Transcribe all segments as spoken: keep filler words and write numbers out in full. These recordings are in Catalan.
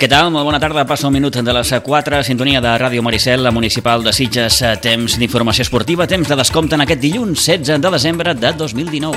Què tal? Molt bona tarda. Passa un minut de les quatre, sintonia de Ràdio Maricel, la municipal de Sitges. Temps d'informació esportiva, temps de descompte en aquest dilluns setze de desembre de dos mil dinou.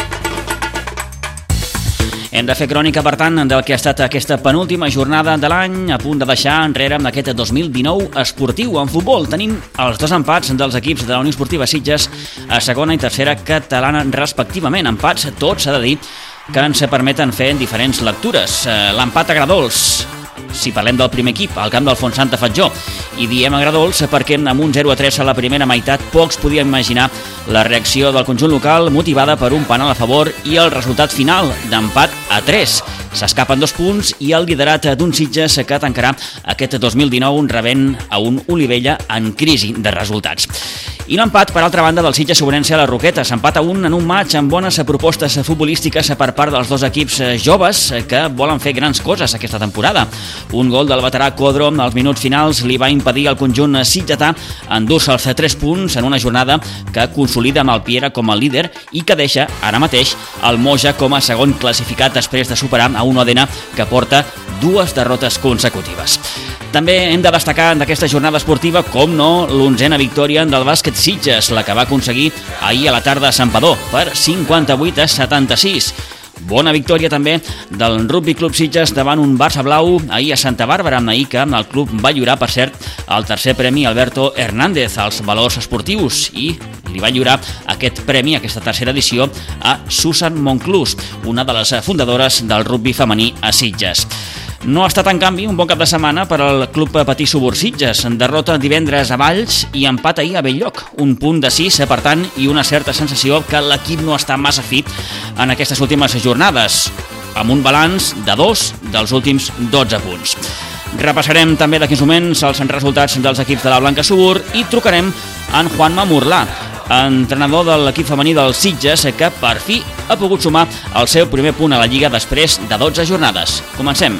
Hem de fer crònica, per tant, del que ha estat aquesta penúltima jornada de l'any, a punt de deixar enrere amb aquest dos mil dinou esportiu. En futbol tenim els dos empats dels equips de la Unió Esportiva Sitges a segona i tercera catalana respectivament. Empats, tots s'ha de dir, que ens permeten fer diferents lectures. L'empat agradols, si parlem del primer equip, al camp del Fontsanta Fatjó, i diem agradols perquè amb un zero a tres a la primera meitat pocs podien imaginar la reacció del conjunt local motivada per un penal a favor i el resultat final d'empat a tres. S'escapen dos punts i el liderat d'un Sitges que tancarà aquest dos mil dinou rebent a un Olivella en crisi de resultats. I l'empat, per altra banda, del Sitges Sobrense a la Roqueta. S'empat a un en un maig amb bones propostes futbolístiques per part dels dos equips joves que volen fer grans coses aquesta temporada. Un gol del veterà Codro als minuts finals li va impedir al conjunt sitgetà endur-se els tres punts en una jornada que consolida amb el Piera com a líder i que deixa ara mateix el Moja com a segon classificat després de superar a un Òdena que porta dues derrotes consecutives. També hem de destacar d'aquesta jornada esportiva, com no, l'onzena victòria del bàsquet Sitges, la que va aconseguir ahir a la tarda a Santpedor per cinquanta-vuit a setanta-sis. Bona victòria també del Rugby Club Sitges davant un Barça Blau ahir a Santa Bàrbara, ahir que el club va lliurar, per cert, el tercer premi Alberto Hernández als valors esportius i li va lliurar aquest premi, aquesta tercera edició, a Susan Monclús, una de les fundadores del rugby femení a Sitges. No ha estat, en canvi, un bon cap de setmana per al Club Patí Subur Sitges. Derrota divendres a Valls i empat ahir a Belllloc. Un punt de sis, per tant, i una certa sensació que l'equip no està massa fi en aquestes últimes jornades, amb un balanç de dos dels últims dotze punts. Repassarem també d'aquí uns moments els resultats dels equips de la Blanca Subur i trucarem en Juanma Murlà, entrenador de l'equip femení del Sitges, que per fi ha pogut sumar el seu primer punt a la Lliga després de dotze jornades. Comencem.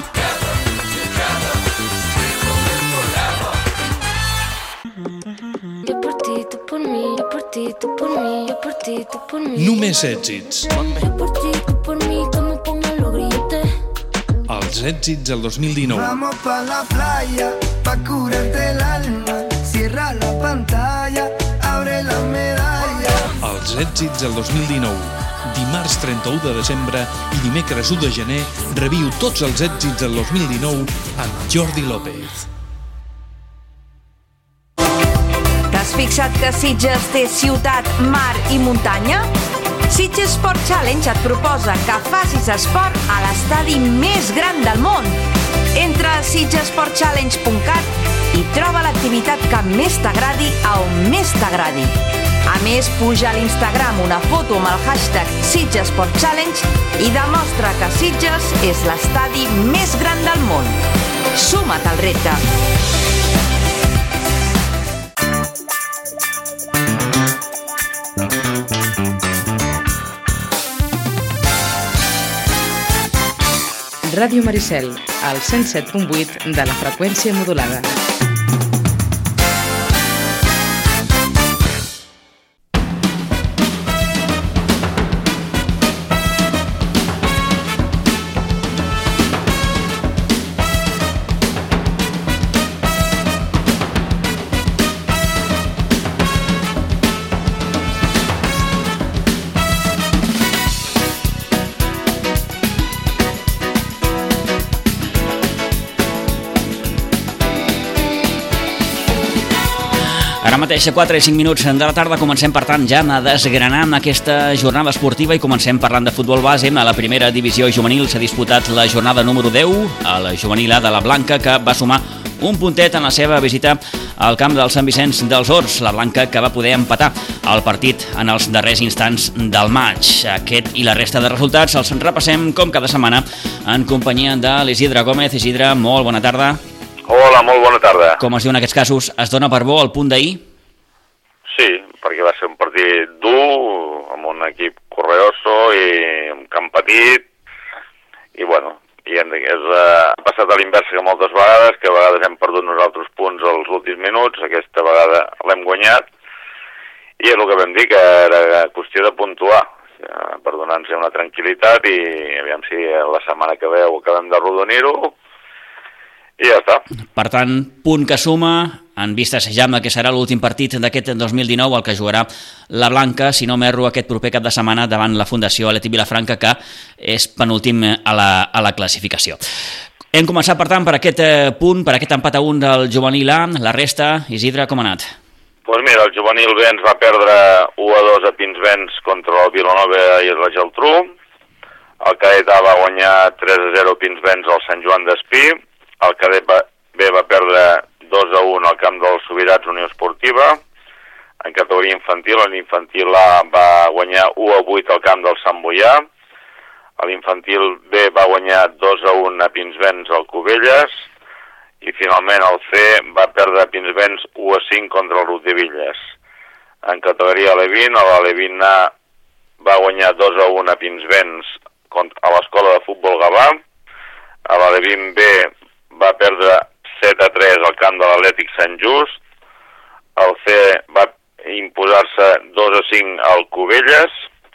Només èxits. Els èxits del dos mil dinou. Vamos pa la playa, pa curarte el alma. Cierra la pantalla, abre la medalla. Els èxits del dos mil dinou. Dimarts trenta-u de desembre i dimecres u de gener reviu tots els èxits del dos mil dinou amb Jordi López. T'has fixat que Sitges té ciutat, mar i muntanya? Sitges Sport Challenge et proposa que facis esport a l'estadi més gran del món. Entra a sitges sport challenge punt cat i troba l'activitat que més t'agradi a on més t'agradi. A més, puja a l'Instagram una foto amb el hashtag Sitges Sport Challenge i demostra que Sitges és l'estadi més gran del món. Suma't al repte! Ràdio Maricel, al cent set punt vuit de la freqüència modulada. Ara mateix a quatre i cinc minuts de la tarda comencem, per tant, ja a desgranar aquesta jornada esportiva i comencem parlant de futbol base. A la primera divisió juvenil s'ha disputat la jornada número deu, a la juvenil A de la Blanca, que va sumar un puntet en la seva visita al camp del Sant Vicenç dels Horts. La Blanca que va poder empatar el partit en els darrers instants del maig. Aquest i la resta de resultats els repassem com cada setmana en companyia de l'Isidre Gómez. Isidre, molt bona tarda. Hola, molt bona tarda. Com es diu en aquests casos, es dona per bo el punt d'ahir? Sí, perquè va ser un partit dur, amb un equip correoso i un camp petit, i bueno, i és, uh, ha passat a l'inversa que moltes vegades, que a vegades hem perdut nosaltres punts als últims minuts, aquesta vegada l'hem guanyat, i és el que vam dir, que era qüestió de puntuar, per donar-nos una tranquil·litat, i aviam si la setmana que ve ho acabem de rodonir-ho, I ja està. Per tant, punt que suma, en vistes ja amb el que serà l'últim partit d'aquest dos mil dinou, el que jugarà la Blanca, si no m'erro, aquest proper cap de setmana davant la Fundació Atlètic Vilafranca, que és penúltim a la, a la classificació. Hem començat, per tant, per aquest eh, punt, per aquest empat a un del juvenil A. La resta, Isidre, com ha anat? Doncs pues mira, el juvenil B ens va perdre u a dos a Pinsbens contra el Vilanova i la Geltrú. El cadet A va guanyar tres a zero a Pinsbens al Sant Joan d'Espí. El cadet B va perdre dos a un al camp dels Sobirats Unió Esportiva. En categoria infantil, l'infantil A va guanyar u a vuit al camp del Sant Boià. L'infantil B va guanyar dos a un a Pinsbens al Cubelles. I finalment el C va perdre a Pinsbens u a cinc contra el Rotevilles. En categoria Alevín, l'Alevín A va guanyar dos a un a Pinsbens a l'Escola de Futbol Gavà. L'Alevín B va perdre set a tres al camp de l'Atlètic Sant Just. El C va imposar-se dos a cinc al Cubelles.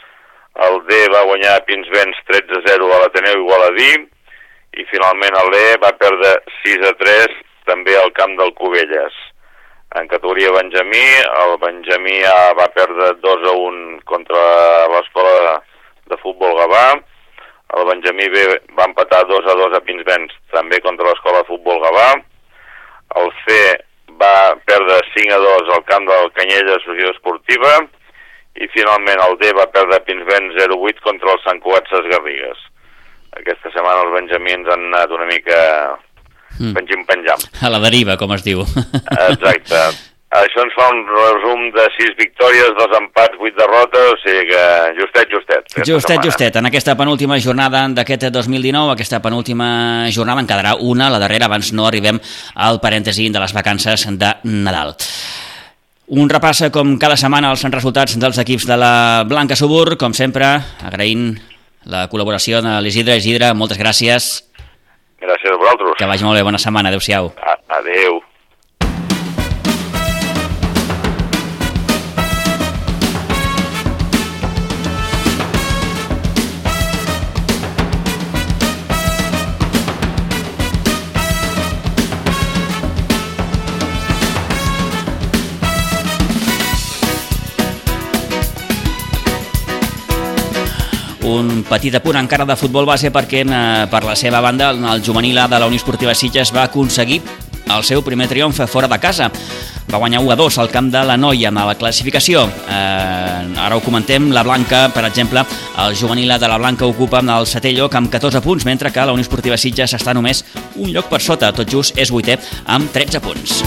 El D va guanyar a Pinsbens tretze a zero a l'Ateneu Igualadí. I finalment el E va perdre sis a tres també al camp del Cubelles. En categoria Benjamí, el Benjamí A va perdre dos a un contra l'Escola de Futbol Gavà. El Benjamí B va empatar dos a dos a Pinsbens, també contra l'Escola de Futbol Gavà. El C va perdre cinc a dos al camp del Canyella Associació Esportiva. I finalment el D va perdre a Pinsbens zero a vuit contra el Sant Cugat Ses Garrigues. Aquesta setmana els benjamins han anat una mica penjim-penjam. A la deriva, com es diu. Exacte. Això ens fa un resum de sis victòries, dos empats, vuit derrotes, o sigui que justet, justet. Justet, setmana. justet. En aquesta penúltima jornada d'aquest dos mil dinou, aquesta penúltima jornada en quedarà una, la darrera, abans no arribem al parèntesi de les vacances de Nadal. Un repàs, com cada setmana, als resultats dels equips de la Blanca Subur, com sempre, agraint la col·laboració de l'Isidre. Isidre, moltes gràcies. Gràcies a vosaltres. Que vagi molt bé, bona setmana, adeu-siau. Adeu. Un petit apunt encara de futbol base perquè eh, per la seva banda el juvenil A de la Unió Esportiva Sitges va aconseguir el seu primer triomf fora de casa. Va guanyar u a dos al camp de la Noia amb la classificació. Eh, ara ho comentem, la Blanca, per exemple, el juvenil A de la Blanca ocupa el setè lloc amb catorze punts, mentre que la Unió Esportiva Sitges està només un lloc per sota, tot just és vuitè amb tretze punts.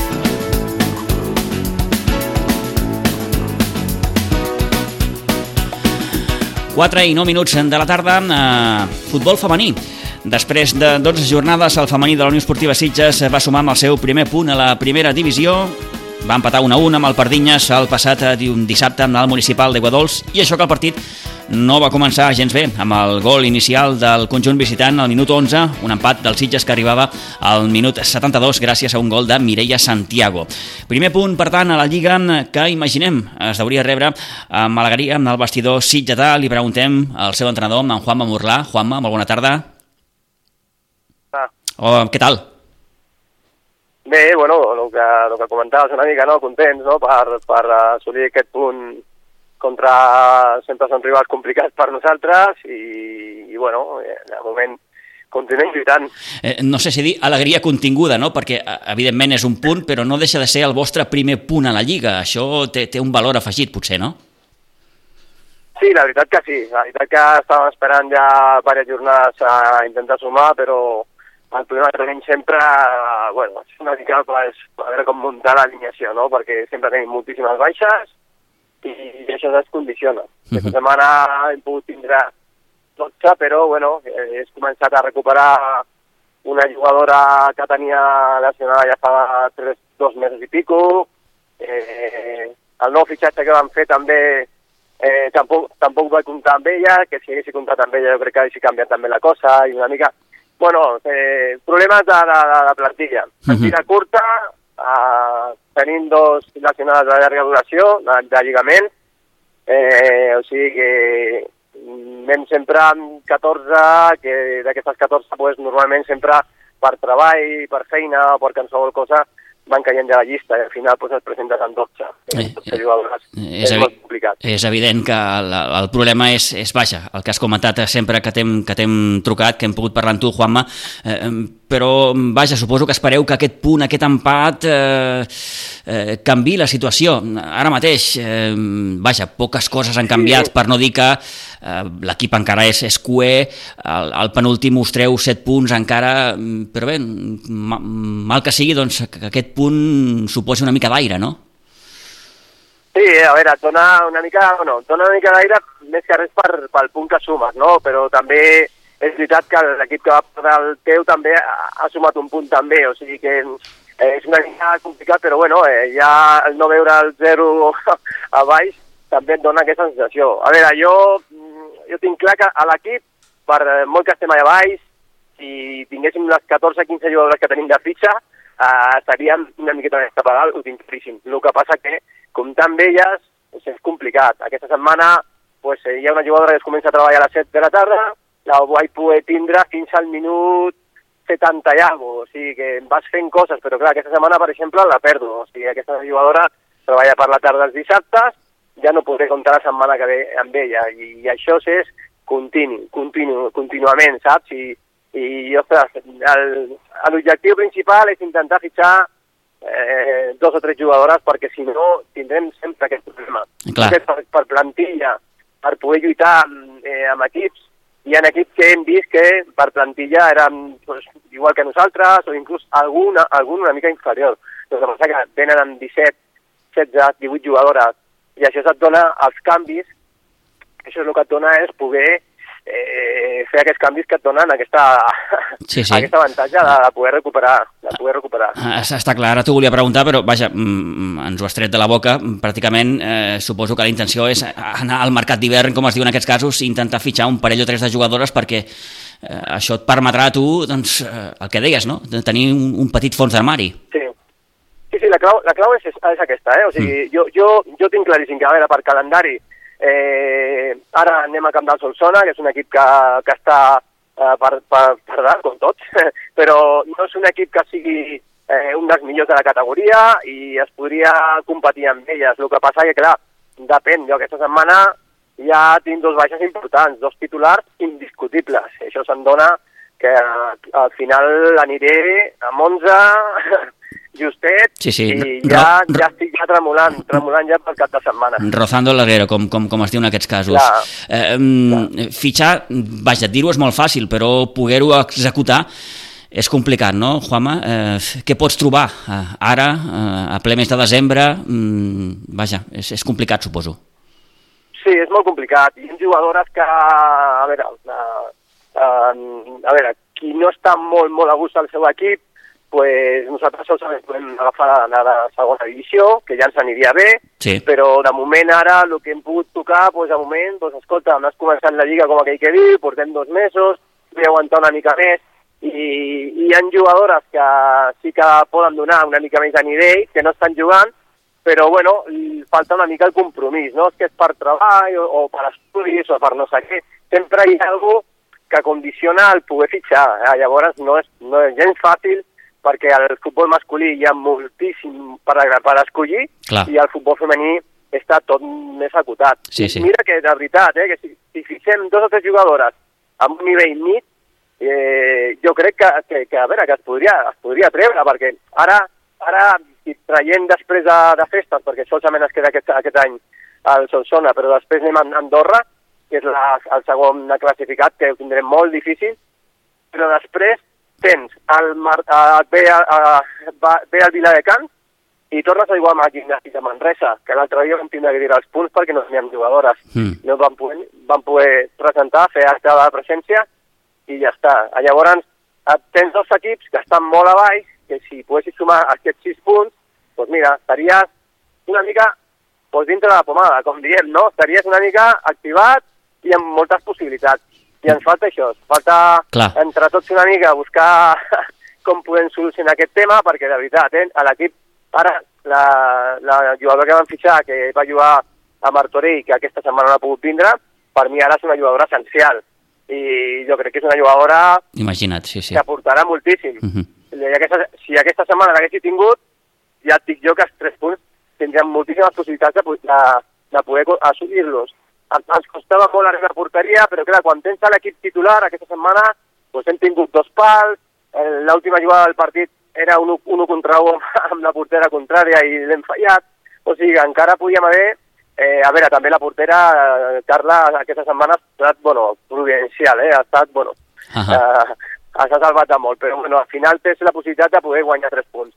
quatre i nou minuts de la tarda, eh, futbol femení. Després de dotze jornades, el femení de la Unió Esportiva Sitges va sumar amb el seu primer punt a la primera divisió. Va empatar un a un amb el Pardinyes el passat dissabte amb el Municipal d'Aiguadols, i això que el partit no va començar gens bé, amb el gol inicial del conjunt visitant al minut onze, un empat del Sitges que arribava al minut setanta-dos gràcies a un gol de Mireia Santiago. Primer punt, per tant, a la Lliga que, imaginem, es hauria rebre amb alegria amb el vestidor sitgetà. Li preguntem al seu entrenador, en Juanma Morlà. Juanma, molt bona tarda. Ah. Oh, què tal? Bé, bueno, el que, el que comentaves una mica, no? Contents, no?, per, per assolir aquest punt contra... Sempre són rivals complicats per nosaltres i, i bueno, de moment continuem lluitant. Eh, no sé si dir alegria continguda, no?, perquè evidentment és un punt, però no deixa de ser el vostre primer punt a la Lliga. Això té, té un valor afegit, potser, no? Sí, la veritat que sí. La veritat que estàvem esperant ja diverses jornades a intentar sumar, però el problema que tenim sempre, bueno, és una mica pues, a veure com muntar l'alineació, no?, perquè sempre tenim moltíssimes baixes i, i això es condiciona. Uh-huh. Aquesta setmana hem pogut tindre dotze, però bueno, he començat a recuperar una jugadora que tenia lesionada ja fa tres, dos mesos i pico. Eh, el nou fitxatge que vam fer també eh, tampoc, tampoc vaig comptar amb ella, que si haguessi comptat amb ella jo crec que haguessi canviat també la cosa i una mica... Bueno, eh, problemes de, de, de la plantilla. Plantilla uh-huh. curta, eh, tenim dos lesionades de llarga duració, de, de lligament, eh, o sigui que anem sempre amb catorze, que d'aquestes catorze pues, normalment sempre per treball, per feina o per qualsevol cosa, van caient de la llista i al final pues, es presentes en dotze. Eh, eh, jugadores. És, és molt complicat. És evident que el, el problema és, és vaja, el que has comentat sempre que t'hem que t'hem trucat, que hem pogut parlar amb tu, Juanma, eh, però vaja, suposo que espereu que aquest punt, aquest empat eh, eh, canvi la situació. Ara mateix, eh, vaja, poques coses han canviat, sí. Per no dir que eh, l'equip encara és, és cuer, el, el penúltim us treu set punts encara, però bé, mal que sigui, doncs que aquest punt suposa una mica d'aire, no? Sí, a veure, et dona una mica, bueno, dona una mica d'aire més que res per, pel punt que sumes, no? Però també és veritat que l'equip que va perdre el teu també ha sumat un punt també, o sigui que eh, és una mica complicat, però bueno, eh, ja el no veure el zero a baix també et dona aquesta sensació. A veure, jo, jo tinc clar que a l'equip, per molt que estem allà baix, si tinguéssim les catorze quinze jugadores que tenim de fitxa, Uh, estaríem una miqueta més cap a dalt, ho tinc claríssim. El que passa que, comptar amb elles, és complicat. Aquesta setmana pues, hi ha una jugadora que es comença a treballar a les set de la tarda, la vaig poder tindre fins al minut setanta i alguna cosa. O sigui que vas fent coses, però clar, aquesta setmana, per exemple, la perdo. O sigui, aquesta jugadora treballa per la tarda els dissabtes, ja no podré comptar la setmana que ve amb ella. I, i això és continu, continu, contínuament, saps? I, i ostres, l'objectiu principal és intentar fitxar eh, dos o tres jugadores perquè si no tindrem sempre aquest problema. Per, per plantilla, per poder lluitar eh, amb equips, hi ha equips que hem vist que per plantilla eren pues, igual que nosaltres o inclús alguna, algun una mica inferior. El que passa que tenen amb disset, setze, divuit jugadores i això et dona els canvis, això és el que et dona és poder Eh, fer aquests canvis que et donen aquesta, sí, sí. aquesta avantatge de, de poder recuperar. De poder recuperar. Està clar, ara t'ho volia preguntar, però vaja, ens ho has tret de la boca. Pràcticament eh, suposo que la intenció és anar al mercat d'hivern, com es diu en aquests casos, i intentar fitxar un parell o tres de jugadores perquè eh, això et permetrà a tu, doncs, eh, el que deies, no? De tenir un, un petit fons d'armari. Sí, sí, sí la clau, la clau és, és aquesta, eh? O sigui, mm. jo, jo, jo tinc claríssim que, a veure, per calendari, Eh, ara anem a Camp del Solsona, que és un equip que, que està eh, per, per, per dalt, com tots, però no és un equip que sigui eh, un dels millors de la categoria i es podria competir amb elles. El que passa que, clar, depèn. Jo aquesta setmana ja tinc dos baixes importants, dos titulars indiscutibles. Això se'n dona que al final aniré amb onze... justet, sí, sí. I ja, ja estic ja tremolant, tremolant ja pel cap de setmana. Rozando el larguero, com, com, com es diu en aquests casos. Clar, eh, clar. Fitxar, vaja, dir-ho és molt fàcil, però poder-ho executar és complicat, no, Juanma? Eh, què pots trobar eh, ara, eh, a ple mes de desembre? Mm, vaja, és, és complicat, suposo. Sí, és molt complicat. Hi ha jugadores que, a veure, uh, uh, a veure, qui no està molt, molt a gust al seu equip, pues nosaltres solament podem agafar la, la segona divisió, que ja ens aniria bé, sí. Però de moment ara el que hem pogut tocar, pues, de moment, pues, escolta, no has començat la lliga com aquell que diu, portem dos mesos, vull aguantar una mica més, i, i hi ha jugadores que sí que poden donar una mica més de nivell, que no estan jugant, però bueno, falta una mica el compromís, no? És que és per treball o, o per estudis o per no sé què, sempre hi ha alguna que condiciona el poder fitxar, eh? Llavors no és, no és gens fàcil, perquè al futbol masculí hi ha moltíssim per, per escollir. Clar. I el futbol femení està tot més acotat. Sí, sí. Mira que de veritat, eh, que si, si fixem dos o tres jugadores amb un nivell mig, eh, jo crec que, que, que, a veure, que es podria, es podria treure, perquè ara, ara si traiem després de, de festes, perquè solament es queda aquest, aquest any al Solsona, però després anem a Andorra, que és la, el segon classificat, que ho tindrem molt difícil, però després tens el Mar, uh, ve, uh, ve al Viladecans i tornes a jugar amb el Gimnàstic de Manresa, que l'altre dia vam tindre que dir els punts perquè no teníem jugadores. Mm. No vam poder, vam poder presentar, fer acte de presència i ja està. Llavors tens dos equips que estan molt a baix, que si poguessis sumar aquests sis punts, doncs mira, estaries una mica doncs dintre de la pomada, com diem, no? Estaries una mica activat i amb moltes possibilitats. I ens falta això, falta Clar. entre tots una mica buscar com podem solucionar aquest tema, perquè de veritat, eh, a l'equip, ara, la, la jugadora que vam fitxar, que va jugar a Martorell, que aquesta setmana no ha pogut vindre, per mi ara és una jugadora essencial. i jo crec que és una jugadora Imagina't, sí, sí. que aportarà moltíssim. Uh Mhm. -huh. I aquesta, si aquesta setmana l'haguessi tingut, ja et dic jo que els tres punts tindrien moltíssimes possibilitats de, de, de poder assolir-los. Ens costava molt arribar a porteria, però clar, quan tens l'equip titular aquesta setmana, doncs hem tingut dos pals, l'última jugada del partit era un un contra un amb la portera contrària i l'hem fallat, o sigui que encara podíem haver, eh, a veure, també la portera, eh, Carla, aquesta setmana ha estat, bueno, providencial, eh, ha estat, bueno, uh -huh. eh, s'ha salvat de molt, però bueno, al final tens la possibilitat de poder guanyar tres punts.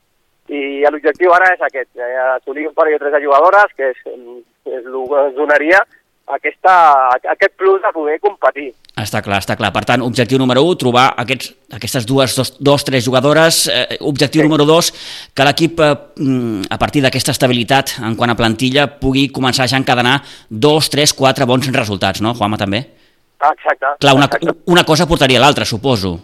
I l'objectiu ara és aquest, eh, assolir un parell o tres de jugadores, que és, és el que ens donaria aquesta, aquest plus de poder competir. Està clar, està clar. Per tant, objectiu número un, trobar aquests, aquestes dues, dos, dos tres jugadores. Eh, objectiu sí. número dos, que l'equip, eh, a partir d'aquesta estabilitat en quant a plantilla, pugui començar ja a encadenar dos, tres, quatre bons resultats, no, Juanma, també? Exacte. Clar, una, exacte. una cosa portaria l'altra, suposo.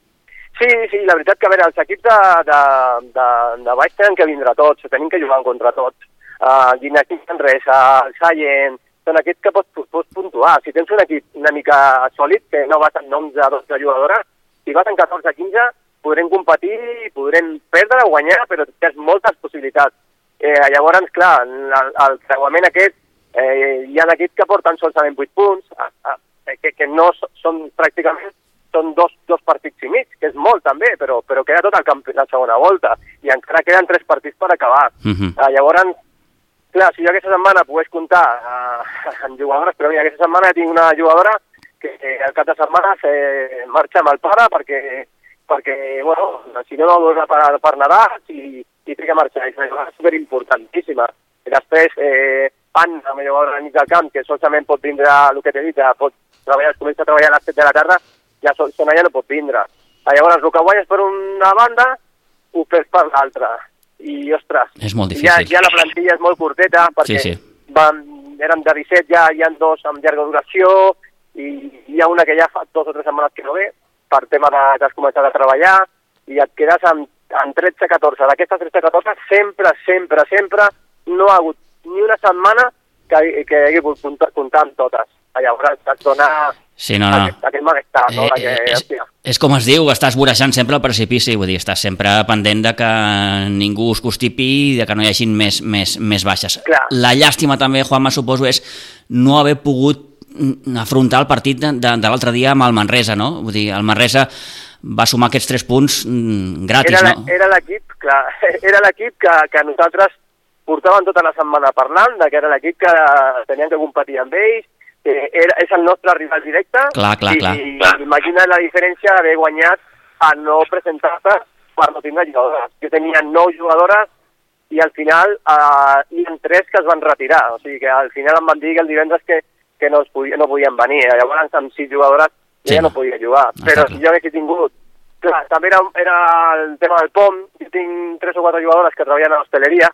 Sí, sí, la veritat que, a veure, els equips de, de, de, de baix tenen que vindre tots, tenim que jugar contra tots. Uh, Guinea-Quim Manresa, el Sallent, són equips que pots, pots puntuar. Si tens un equip una mica sòlid, que no vas en onze, dotze jugadores, si vas en catorze, quinze, podrem competir, podrem perdre o guanyar, però tens moltes possibilitats. Eh, llavors, clar, el, el creuament aquest, eh, hi ha equips que porten solament vuit punts, eh, que, que no són pràcticament són dos, dos partits i mig, que és molt també, però, però queda tot el campionat la segona volta, i encara queden tres partits per acabar. Uh-huh. eh, llavors, clar, si jo aquesta setmana pogués comptar uh, en jugadores, però mira, aquesta setmana tinc una jugadora que eh, al cap de setmana se marxa amb el pare perquè, perquè bueno, si no no vol per, per nedar i, i té que marxar, és una jugadora superimportantíssima. I després, eh, Anna, la jugadora del mig del camp, que solament pot vindre, el que t'he dit, pot treballar, comença a treballar a les set de la tarda, ja sona ja no pot vindre. Llavors, el que guanyes per una banda, ho perds per l'altra. I, ostres, és molt difícil. Ja, ja la plantilla és molt curteta, perquè sí, sí. Van, eren de disset, ja hi ha dos amb llarga duració, i hi ha una que ja fa dos o tres setmanes que no ve, per tema de que has començat a treballar, i et quedes amb, amb tretze catorze. D'aquestes tretze catorze, sempre, sempre, sempre, no ha hagut ni una setmana que, que hagi pogut comptar, comptar amb totes. Llavors et dona sí, no, no. aquest, aquest malestar. No? Eh, que, és, és com es diu, estàs vorejant sempre el precipici, vull dir, estàs sempre pendent de que ningú us constipi i de que no hi hagin més, més, més baixes. Clar. La llàstima també, Juanma, suposo, és no haver pogut afrontar el partit de, de, de l'altre dia amb el Manresa, no? Vull dir, el Manresa va sumar aquests tres punts mm, gratis, era, no? Era l'equip, clar, era l'equip que, que nosaltres portàvem tota la setmana parlant, que era l'equip que teníem que competir amb ells, Era, és el nostre rival directe, clar, clar, i, clar. i imagina la diferència d'haver guanyat a no presentar-se per no tindre jugadores. Jo tenia nou jugadores i al final eh, hi ha tres que es van retirar, o sigui que al final em van dir que el divendres que, que no, es podia, no podien venir, llavors amb sis jugadores sí, ja no podia jugar, no, però si jo haguessi tingut, clar, també era, era el tema del P O M, jo tinc tres o quatre jugadores que treballen a l'hostaleria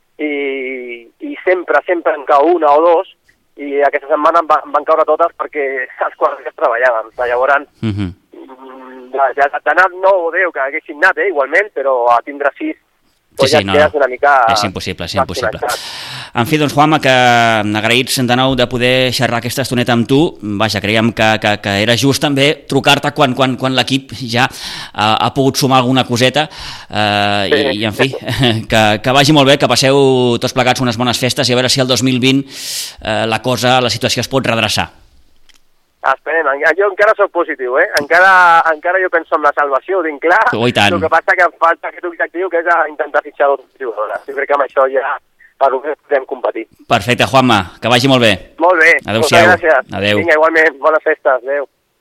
i, i sempre, sempre en cau una o dos, i aquesta setmana em, va, em van caure totes perquè els quadres treballaven. Llavors, uh-huh. ja, ja d'anar nou o deu que haguessin anat, eh, igualment, però a tindre sis, doncs sí, sí, ja no, quedes una mica... És impossible, és impossible. En fi, doncs, Juanma, que agraïts de nou de poder xerrar aquesta estoneta amb tu. Vaja, creiem que, que, que era just també trucar-te quan, quan, quan l'equip ja ha, ha pogut sumar alguna coseta eh, sí. i, i, en fi, que, que vagi molt bé, que passeu tots plegats unes bones festes i a veure si el dos mil vint eh, la cosa, la situació es pot redreçar. Esperem, jo encara soc positiu, eh? Encara, encara jo penso en la salvació, ho tinc clar. Oh, i tant. El que passa que em falta aquest objectiu, que és intentar fitxar dos jugadores. Jo crec que amb això ja per lo que podem competir. Perfecte, Juanma, que vagi molt bé. Molt bé. Adéu-siau. Moltes gràcies. Adéu. Vinga, igualment, bones festes. Adéu.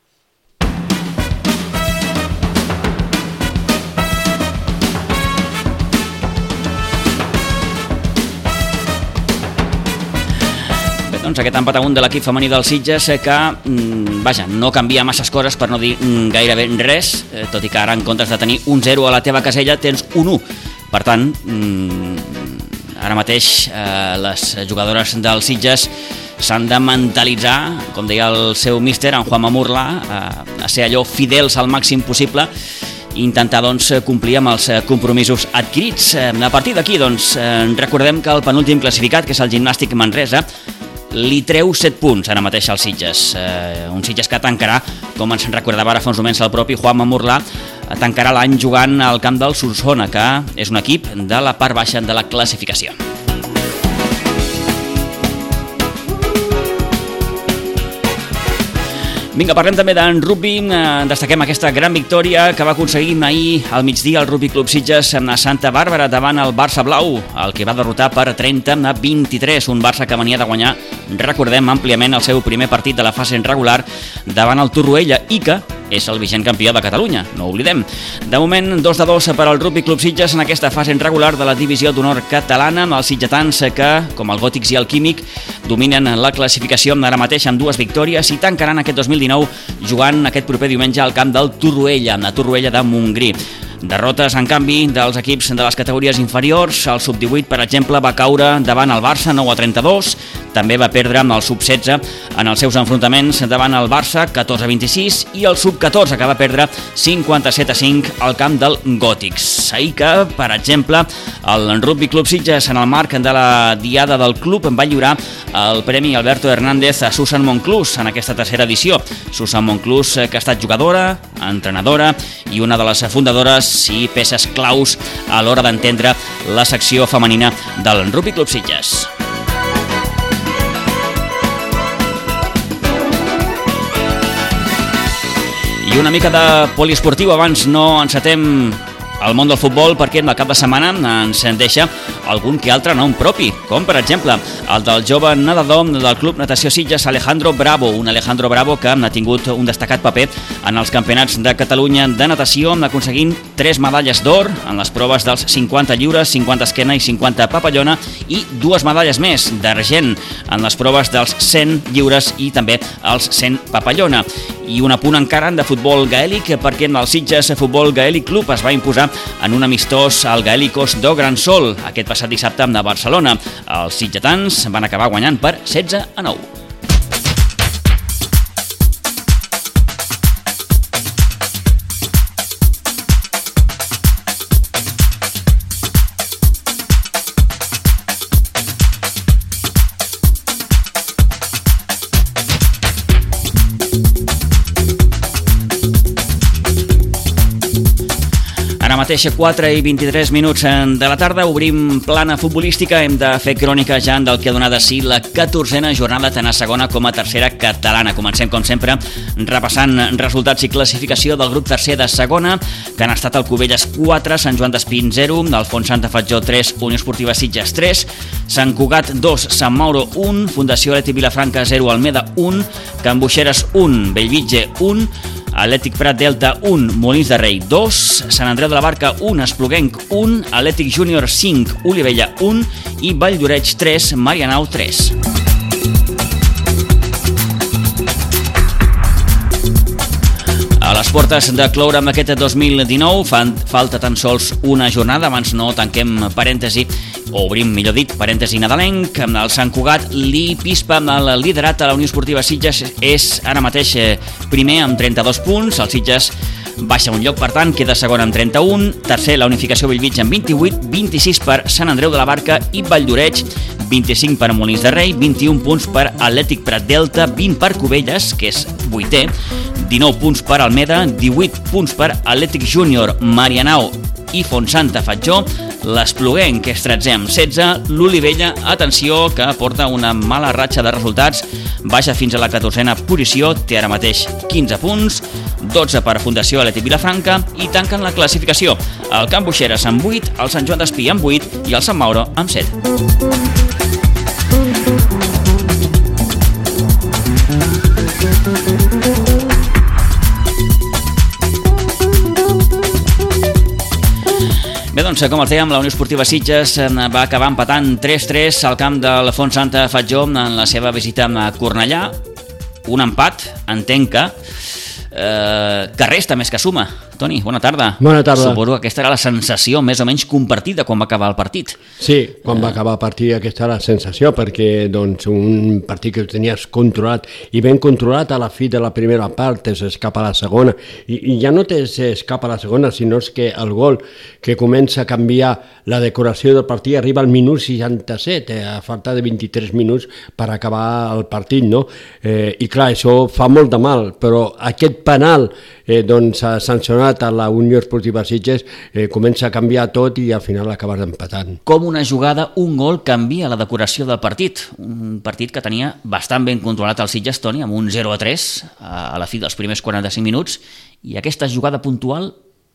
Doncs aquest empat a un de l'equip femení del Sitges que, vaja, no canvia masses coses per no dir gairebé res, tot i que ara en comptes de tenir un zero a la teva casella tens un u. Per tant, ara mateix les jugadores del Sitges s'han de mentalitzar, com deia el seu míster, en Juanma Murla, a ser allò fidels al màxim possible i intentar doncs, complir amb els compromisos adquirits. A partir d'aquí, doncs, recordem que el penúltim classificat, que és el Gimnàstic Manresa, li treu set punts ara mateix als Sitges. Eh, un Sitges que tancarà, com ens recordava ara fa uns moments el propi Juanma Murlà, tancarà l'any jugant al camp del Solsona, que és un equip de la part baixa de la classificació. Vinga, parlem també d'en rugby. Destaquem aquesta gran victòria que va aconseguir ahir al migdia el Rugby Club Sitges a Santa Bàrbara davant el Barça Blau, el que va derrotar per trenta a vint-i-tres, un Barça que venia de guanyar, recordem, àmpliament el seu primer partit de la fase regular davant el Torroella i que és el vigent campió de Catalunya, no ho oblidem. De moment, dos de dos per al Rugby Club Sitges en aquesta fase regular de la divisió d'honor catalana, amb els sitgetans que, com el Gòtics i el Químic, dominen la classificació ara mateix amb dues victòries i tancaran aquest dos mil dinou jugant aquest proper diumenge al camp del Torroella, la Torroella de Montgrí. Derrotes, en canvi, dels equips de les categories inferiors. El sub divuit, per exemple, va caure davant el Barça nou a trenta-dos. També va perdre amb el sub setze en els seus enfrontaments davant el Barça catorze a vint-i-sis i el sub catorze, que va perdre cinquanta-set a cinc al camp del Gòtics. Ahir que, per exemple, el Rugby Club Sitges, en el marc de la diada del club, va lliurar el Premi Alberto Hernández a Susan Monclús en aquesta tercera edició. Susan Monclús, que ha estat jugadora, entrenadora i una de les fundadores i peces claus a l'hora d'entendre la secció femenina del Rugby Club Sitges. I una mica de poliesportiu abans no encetem el món del futbol, perquè en el cap de setmana ens deixa algun que altre nom propi, com per exemple el del jove nedador del Club Natació Sitges, Alejandro Bravo, un Alejandro Bravo que ha tingut un destacat paper en els campionats de Catalunya de natació, aconseguint tres medalles d'or en les proves dels cinquanta lliures, cinquanta esquena i cinquanta papallona, i dues medalles més d'argent en les proves dels cent lliures i també els cent papallona. I un apunt encara de futbol gaèlic, perquè en el Sitges Futbol Gaèlic Club es va imposar en un amistós al Gaèlicos do Gran Sol aquest passat dissabte a Barcelona. Els sitgetans van acabar guanyant per setze a nou. Ara mateix quatre i vint-i-tres minuts de la tarda, obrim plana futbolística. Hem de fer crònica ja del que ha donat de si la catorzena jornada tant a segona com a tercera catalana. Comencem, com sempre, repassant resultats i classificació del grup tercer de segona, que han estat el Cubelles quatre, Sant Joan d'Espí zero, Alfons Santa Fatjó tres, Unió Esportiva Sitges tres, Sant Cugat dos, Sant Mauro un, Fundació Leti Vilafranca zero, Almeda un, Can Buixeres un, Bellvitge un, Atlètic Prat Delta un, Molins de Rei dos, Sant Andreu de la Barca un, Espluguenc un, Atlètic Júnior cinc, Olivella un i Valldoreix tres, Marianao tres. A les portes de cloure amb aquest dos mil dinou, fan, falta tan sols una jornada, abans no tanquem parèntesi, o obrim, millor dit, parèntesi nadalenc, amb el Sant Cugat, Li Pispa, amb el liderat a la Unió Esportiva Sitges, és ara mateix primer amb trenta-dos punts, el Sitges baixa un lloc, per tant, queda segon amb trenta-un, tercer la Unificació Bellvitge amb vint-i-vuit, vint-i-sis per Sant Andreu de la Barca i Valldoreix, vint-i-cinc per Molins de Rei, vint-i-un punts per Atlètic Prat Delta, vint per Cubelles, que és vuitè, dinou punts per Almeda, divuit punts per Atlètic Júnior, Marianao i Fontsanta Fatjó, l'Espluguenc, que és tretzè amb setze, l'Olivella, atenció, que porta una mala ratxa de resultats, baixa fins a la catorzena posició, té ara mateix quinze punts, dotze per Fundació Leti Vilafranca i tanquen la classificació. El Can Buixeres amb vuit, el Sant Joan d'Espí amb vuit i el Sant Mauro amb set. Bé, doncs, com els dèiem, la Unió Esportiva Sitges va acabar empatant tres tres al camp de l'Alfons Santa Fatjó en la seva visita a Cornellà. Un empat, entenc que, eh, que resta més que suma. Toni, bona tarda. Bona tarda. Suposo que aquesta era la sensació més o menys compartida quan va acabar el partit. Sí, quan va acabar el partit aquesta era la sensació, perquè doncs, un partit que tenies controlat i ben controlat a la fi de la primera part s'escapa a la segona, i, i ja no s'escapa a la segona, sinó que el gol que comença a canviar la decoració del partit arriba al minut seixanta-set, eh, a falta de vint-i-tres minuts per acabar el partit, no? Eh, i clar, això fa molt de mal, però aquest penal eh, doncs, ha sancionat a la Unió Esportiva Sitges, eh, comença a canviar tot i al final acabes empatant. Com una jugada, un gol canvia la decoració del partit. Un partit que tenia bastant ben controlat el Sitges, Toni, amb un zero a tres a la fi dels primers quaranta-cinc minuts, i aquesta jugada puntual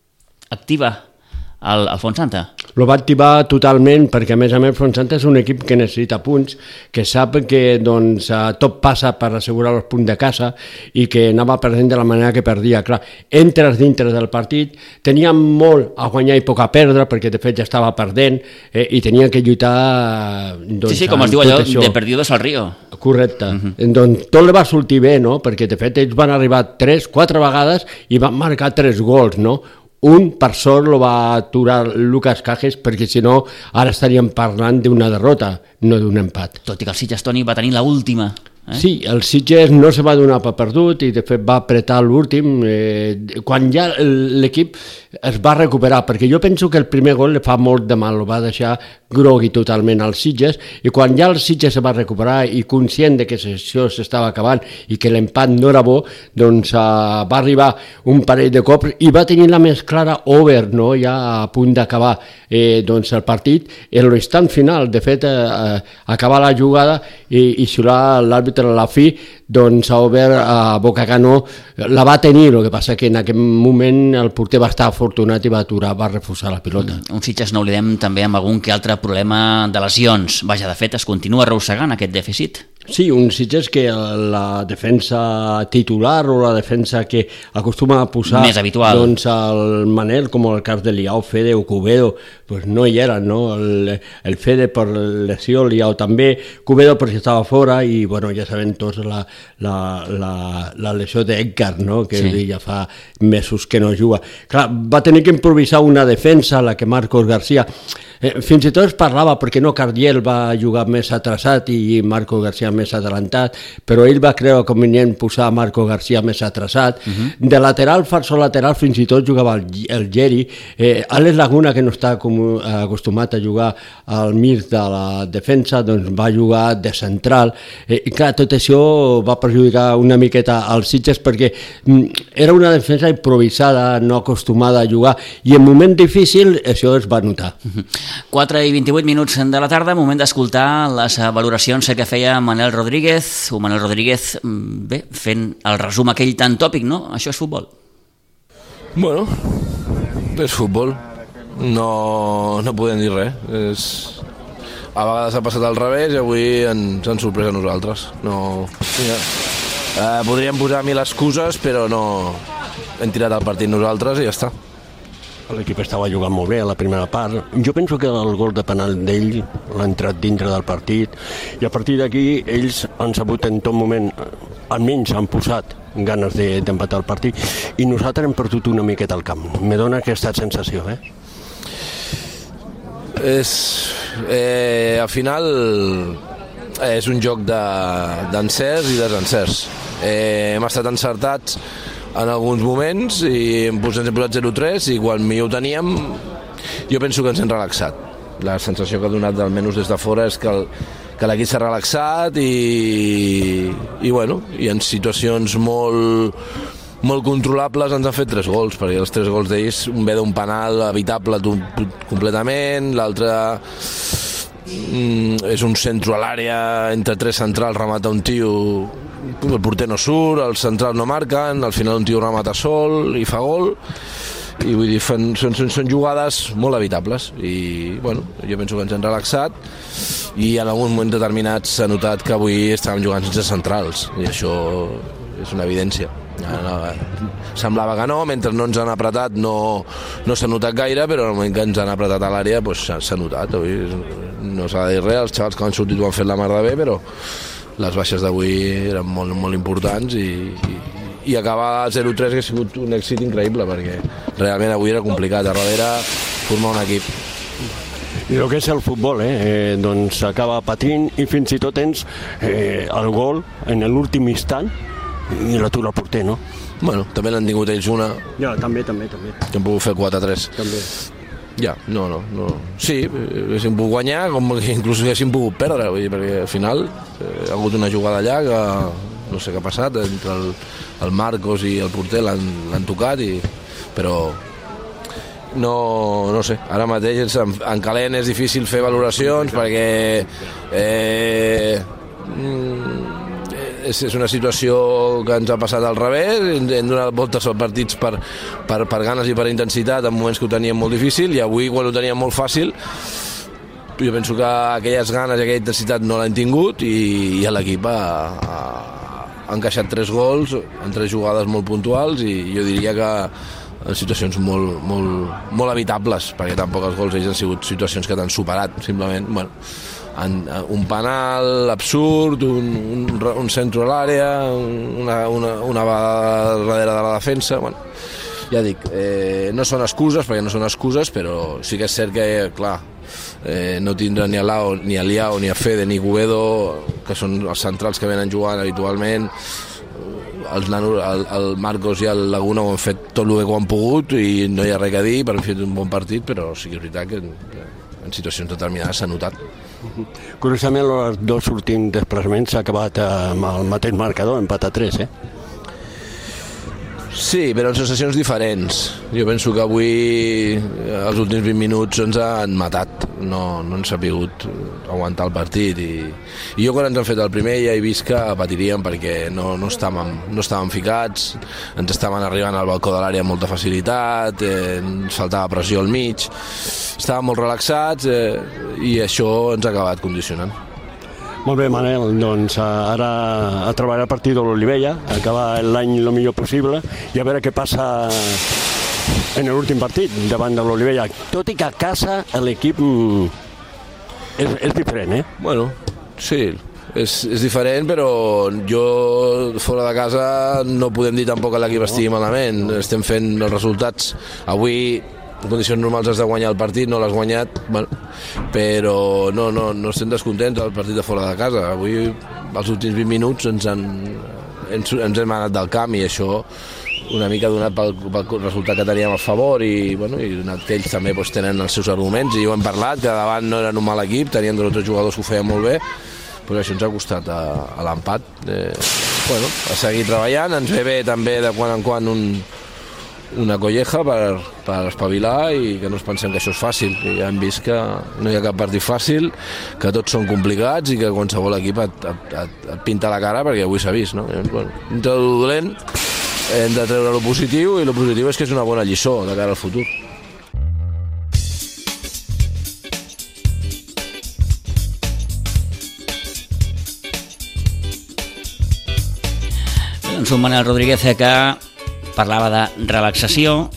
activa el, el Fontsanta. Lo va activar totalment, perquè a més a més Fontsanta és un equip que necessita punts, que sap que doncs, tot passa per assegurar els punts de casa i que anava perdent de la manera que perdia. Clar, entres dintre del partit, tenia molt a guanyar i poc a perdre, perquè de fet ja estava perdent, eh, i tenia que lluitar... Doncs, sí, sí, com es diu allò, de perdidos al río. Correcte. Uh-huh. Doncs tot li va sortir bé, no? Perquè de fet ells van arribar tres, quatre vegades i van marcar tres gols, no? Un, per sort, lo va aturar Lucas Cajes, perquè si no ara estaríem parlant d'una derrota, no d'un empat. Tot i que el Sitges, Toni, va tenir l'última. Eh? Sí, el Sitges no se va donar per perdut i de fet va apretar l'últim eh, quan ja l'equip es va recuperar, perquè jo penso que el primer gol li fa molt de mal, el va deixar grogui totalment al Sitges, i quan ja el Sitges se va recuperar i conscient de que això s'estava acabant i que l'empat no era bo, doncs uh, va arribar un parell de cops i va tenir la més clara over, no? Ja a punt d'acabar eh, doncs el partit, en l'instant final, de fet eh, eh, acabar la jugada i, i xular l'àrbitre a la fi, doncs a Over, a Bocacanó la va tenir, el que passa que en aquell moment el porter va estar afortunat i va aturar, va refusar la pilota. Un Sitges, no oblidem, també amb algun que altre problema de lesions. Vaja, de fet, es continua arrossegant aquest dèficit. Sí, un Sitges que la defensa titular o la defensa que acostuma a posar més habitual, doncs el Manel, com el cas de Liao, Fede o Cubedo, pues no hi era, no? El, el Fede per lesió, Liao també, Cubedo perquè estava fora i bueno, ja sabem tots la, la, la, la lesió d'Edgar, no? Que sí, ja fa mesos que no juga. Clar, va tenir que improvisar una defensa, la que Marcos García... Eh, fins i tot es parlava perquè no Cardiel va jugar més atrasat i Marco García més adelantat, però ell va creure convenient posar Marco García més atrasat. Uh-huh. De lateral, falso lateral, fins i tot jugava el, el Geri. Eh, Alex Laguna, que no està com, acostumat a jugar al mig de la defensa, doncs va jugar de central. Eh, I clar, tot això va perjudicar una miqueta als Sitges perquè mm, era una defensa improvisada, no acostumada a jugar, i en moment difícil això es va notar. Uh-huh. quatre i vint-i-vuit minuts de la tarda, moment d'escoltar les valoracions que feia Manel Rodríguez, o Manel Rodríguez, bé, fent el resum aquell tan tòpic, no? Això és futbol. Bueno, és futbol. No, no podem dir res. És... A vegades ha passat al revés i avui ens han sorprès a nosaltres. No... Ja. Eh, podríem posar mil excuses, però no... Hem tirat el partit nosaltres i ja està. L'equip estava jugant molt bé a la primera part. Jo penso que el gol de penal d'ell l'ha entrat dintre del partit i a partir d'aquí ells han sabut en tot moment, almenys han posat ganes d'empatar el partit i nosaltres hem perdut una miqueta al camp. Me dona aquesta sensació, eh? És... Eh, al final és un joc d'encerts i desencerts. Eh, hem estat encertats en alguns moments i ens hem posat zero tres i quan millor ho teníem jo penso que ens hem relaxat. La sensació que ha donat almenys des de fora és que el, que l'equip s'ha relaxat i, i bueno, i en situacions molt molt controlables ens han fet tres gols, perquè els tres gols d'ells, un ve d'un penal evitable completament, l'altre mm, és un centre a l'àrea entre tres centrals, remata un tio, el porter no surt, els centrals no marquen, al final un tio remata sol i fa gol, i vull dir, fan, són, són, són jugades molt evitables i bueno, jo penso que ens hem relaxat i en algun moment determinats s'ha notat que avui estàvem jugant sense centrals i això és una evidència. No, semblava que no, mentre no ens han apretat no, no s'ha notat gaire, però en el moment que ens han apretat a l'àrea doncs, s'ha notat. Avui no s'ha de dir res, els xavals que han sortit ho han fet la mar de bé, però les baixes d'avui eren molt, molt importants i, i, i acabar zero tres que ha sigut un èxit increïble, perquè realment avui era complicat a darrere formar un equip. I el que és el futbol, eh? eh doncs acaba patint i fins i tot tens eh, el gol en l'últim instant i l'atura el porter, no? Bueno, també n'han tingut ells una. Ja, també, també, també. Que han pogut fer quatre a tres. També. Ja, no, no, no. Sí, haguéssim pogut guanyar, com que inclús haguéssim pogut perdre, vull dir, perquè al final eh, ha hagut una jugada allà que no sé què ha passat, entre el, el Marcos i el porter l'han tocat, i, però no, no sé, ara mateix en, en calent és difícil fer valoracions perquè eh, és, és una situació que ens ha passat al revés, hem donat voltes als partits per, per, per ganes i per intensitat en moments que ho teníem molt difícil, i avui quan ho teníem molt fàcil jo penso que aquelles ganes i aquella intensitat no l'han tingut, i, i l'equip ha, ha, ha encaixat tres gols en tres jugades molt puntuals, i jo diria que en situacions molt, molt, molt evitables, perquè tampoc els gols ells han sigut situacions que t'han superat, simplement, bueno, en, un penal absurd, un, un, un centre a l'àrea, una, una, una vegada darrere de la defensa, bueno, ja dic, eh, no són excuses, perquè no són excuses, però sí que és cert que, clar, eh, no tindrà ni a Lau, ni a Liao, ni a Fede, ni Cubedo, que són els centrals que venen jugant habitualment. Els nanos, el, el Marcos i el Laguna ho han fet tot el que ho han pogut i no hi ha res a dir, per fer un bon partit, però sí que és veritat que en, en situacions determinades s'ha notat. Curiosament, els dos últims desplaçaments s'ha acabat amb el mateix marcador, empat a tres, eh? Sí, però en sensacions diferents. Jo penso que avui els últims vint minuts ens han matat, no, no han sabut aguantar el partit, i, i jo quan ens han fet el primer ja he vist que patiríem perquè no, no, estàvem, no estàvem ficats, ens estaven arribant al balcó de l'àrea amb molta facilitat, eh, ens faltava pressió al mig, estàvem molt relaxats, eh, i això ens ha acabat condicionant. Molt bé, Manel, doncs ara a treballar el partit de l'Olivella, acabar l'any el millor possible i a veure què passa en l'últim partit davant de l'Olivella. Tot i que a casa l'equip és, és diferent, eh? Bueno, sí, és, és diferent, però jo fora de casa no podem dir tampoc que l'equip estigui malament. Estem fent els resultats. Avui en condicions normals has de guanyar el partit, no l'has guanyat, bueno, però no, no, no estem descontents del partit de fora de casa. Avui, els últims vint minuts, ens, han, ens, ens hem anat del camp, i això una mica donat pel, pel resultat que teníem a favor, i, bueno, i donat que ells també doncs, tenen els seus arguments, i ho hem parlat, que davant no eren un mal equip, tenien dos o tres jugadors que ho feien molt bé, però això ens ha costat a, a l'empat. Eh, bueno, a seguir treballant, ens ve bé també de quan en quan un una colleja per, per espavilar, i que no ens pensem que això és fàcil, que ja hem vist que no hi ha cap partit fàcil, que tots són complicats i que qualsevol equip et, et, et, et pinta la cara, perquè avui s'ha vist, no? Bueno, dintre del dolent hem de treure lo positiu, i lo positiu és que és una bona lliçó de cara al futur. Doncs un Manel Rodríguez que parlava de relaxació,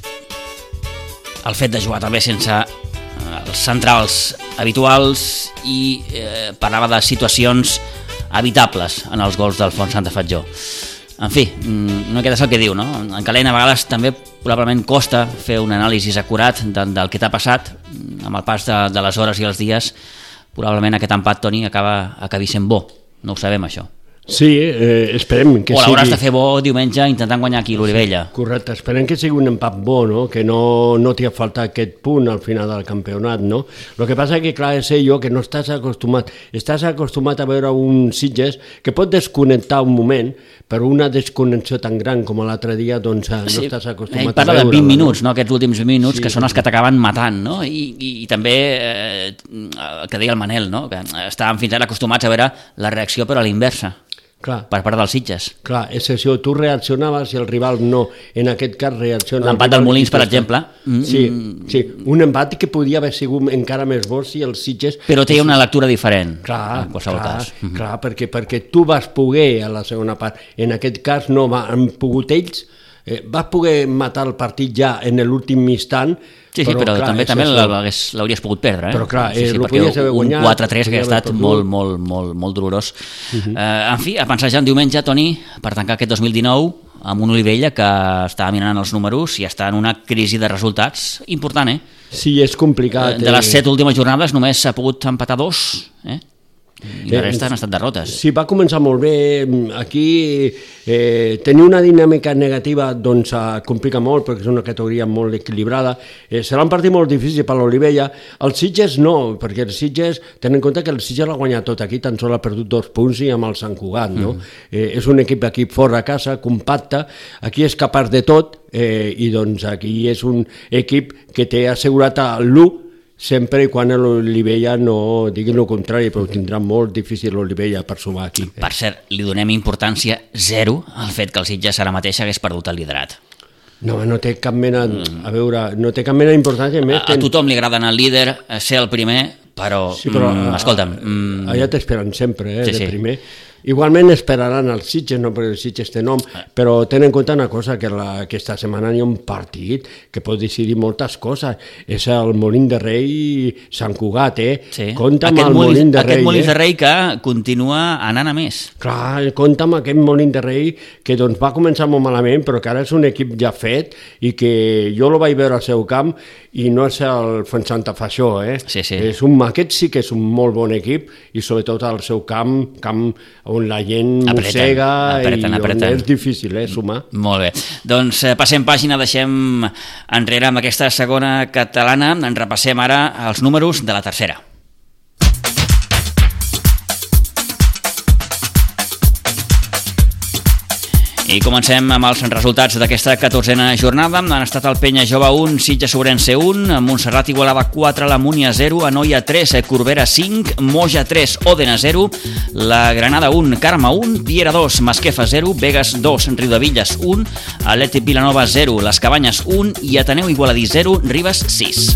el fet de jugar també sense els centrals habituals, i eh, parlava de situacions evitables en els gols del Font Santa Fatjó. En fi, no queda el que diu, no? En calent a vegades també probablement costa fer un anàlisi acurat de, del que t'ha passat. Amb el pas de, de les hores i els dies, probablement aquest empat, Toni, acaba, acabi sent bo. No ho sabem, això. Sí, eh, esperem que sigui... O l'hauràs sigui... de fer bo diumenge intentant guanyar aquí l'Olivella. Sí, correcte, esperem que sigui un empat bo, no? Que no, no t'hi ha faltat aquest punt al final del campionat, no? El que passa que, clar, sé jo que no estàs acostumat, estàs acostumat a veure un Sitges que pot desconnectar un moment, però una desconnexió tan gran com l'altre dia, doncs no sí, estàs acostumat a veure. Parla de vint minuts, no? Aquests últims vint minuts, sí, que són els que t'acaben matant, no? I, i, i també, eh, el que deia el Manel, no? Que estàvem fins ara acostumats a veure la reacció però a l'inversa. Clar. Per part dels Sitges. Clar, és això, tu reaccionaves i el rival no. En aquest cas reacciona... L'empat del Molins, per exemple. Sí, sí, un empat que podia haver sigut encara més bo si els Sitges... Però té una lectura diferent. Clar, clar, clar, perquè, perquè tu vas poder a la segona part. En aquest cas no, han pogut ells... Eh, vas poder matar el partit ja en l'últim instant. Sí, sí, però, però clar, també també l'hauries pogut perdre. Eh? Però clar, sí, sí, eh, podies haver guanyat. Un quatre a tres que ha estat molt, molt, molt, molt dolorós. Uh-huh. eh, en fi, a pensar ja en diumenge, Toni, per tancar aquest dos mil dinou, amb un Olivella que està mirant els números i està en una crisi de resultats important, eh? Sí, és complicat. De les set últimes jornades només s'ha pogut empatar dos, eh? I la resta han estat derrotes. Sí, va començar molt bé. Aquí eh, tenir una dinàmica negativa doncs eh, complica molt perquè és una categoria molt equilibrada. Eh, serà un partit molt difícil per l'Olivella. El Sitges no, perquè el Sitges, tenen en compte que el Sitges l'ha guanyat tot aquí, tan sols ha perdut dos punts i amb el Sant Cugat, no? Mm. Eh, és un equip aquí fora a casa, compacte, aquí és capaç de tot eh, i doncs aquí és un equip que té assegurat a l'u sempre i quan l'Olivella no digui el contrari, però tindrà molt difícil l'Olivella per sumar aquí. Per cert, li donem importància zero al fet que el Sitges ara mateix hagués perdut el liderat. No, no té cap mena, a veure, no té cap mena d'importància. A, a tothom li agrada anar al líder, ser el primer, però, sí, però mm, escolta'm... Mm, allà t'esperen sempre, eh, sí, de sí. primer. Igualment esperaran els Sitges, no perquè el Sitges té nom, però tenen en compte una cosa, que la, aquesta setmana hi ha un partit que pot decidir moltes coses. És el Molins de Rei Sant Cugat, eh? Sí. Compte amb aquest el Molins, Molins de Rei. Aquest Molins eh? de Rei que continua anant a més. Clar, compte amb aquest Molins de Rei que doncs, va començar molt malament, però que ara és un equip ja fet i que jo el vaig veure al seu camp i no és el Fontsanta fa això, eh? Sí, sí. És un, aquest sí que és un molt bon equip i sobretot al seu camp, camp on la gent Apreten, mossega apreten, i apreten. on és difícil eh, sumar. Molt bé. Doncs eh, passem pàgina, deixem enrere amb aquesta segona catalana. En repassem ara els números de la tercera. I comencem amb els resultats d'aquesta catorzena jornada. Han estat el Penya Jove un, Sitges Ourense un, Montserrat Igualada quatre, la Múnia zero, Anoia tres, Corbera cinc, Moja tres, Òdena zero, la Granada un, Carme un, Piera dos, Masquefa zero, Begues dos, Riudevilles un, Atlètic Vilanova zero, Les Cabanyes un i Ateneu Igualadí zero, Ribes sis.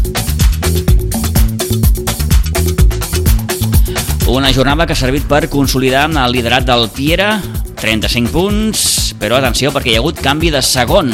Una jornada que ha servit per consolidar el liderat del Piera, trenta-cinc punts, però atenció perquè hi ha hagut canvi de segon.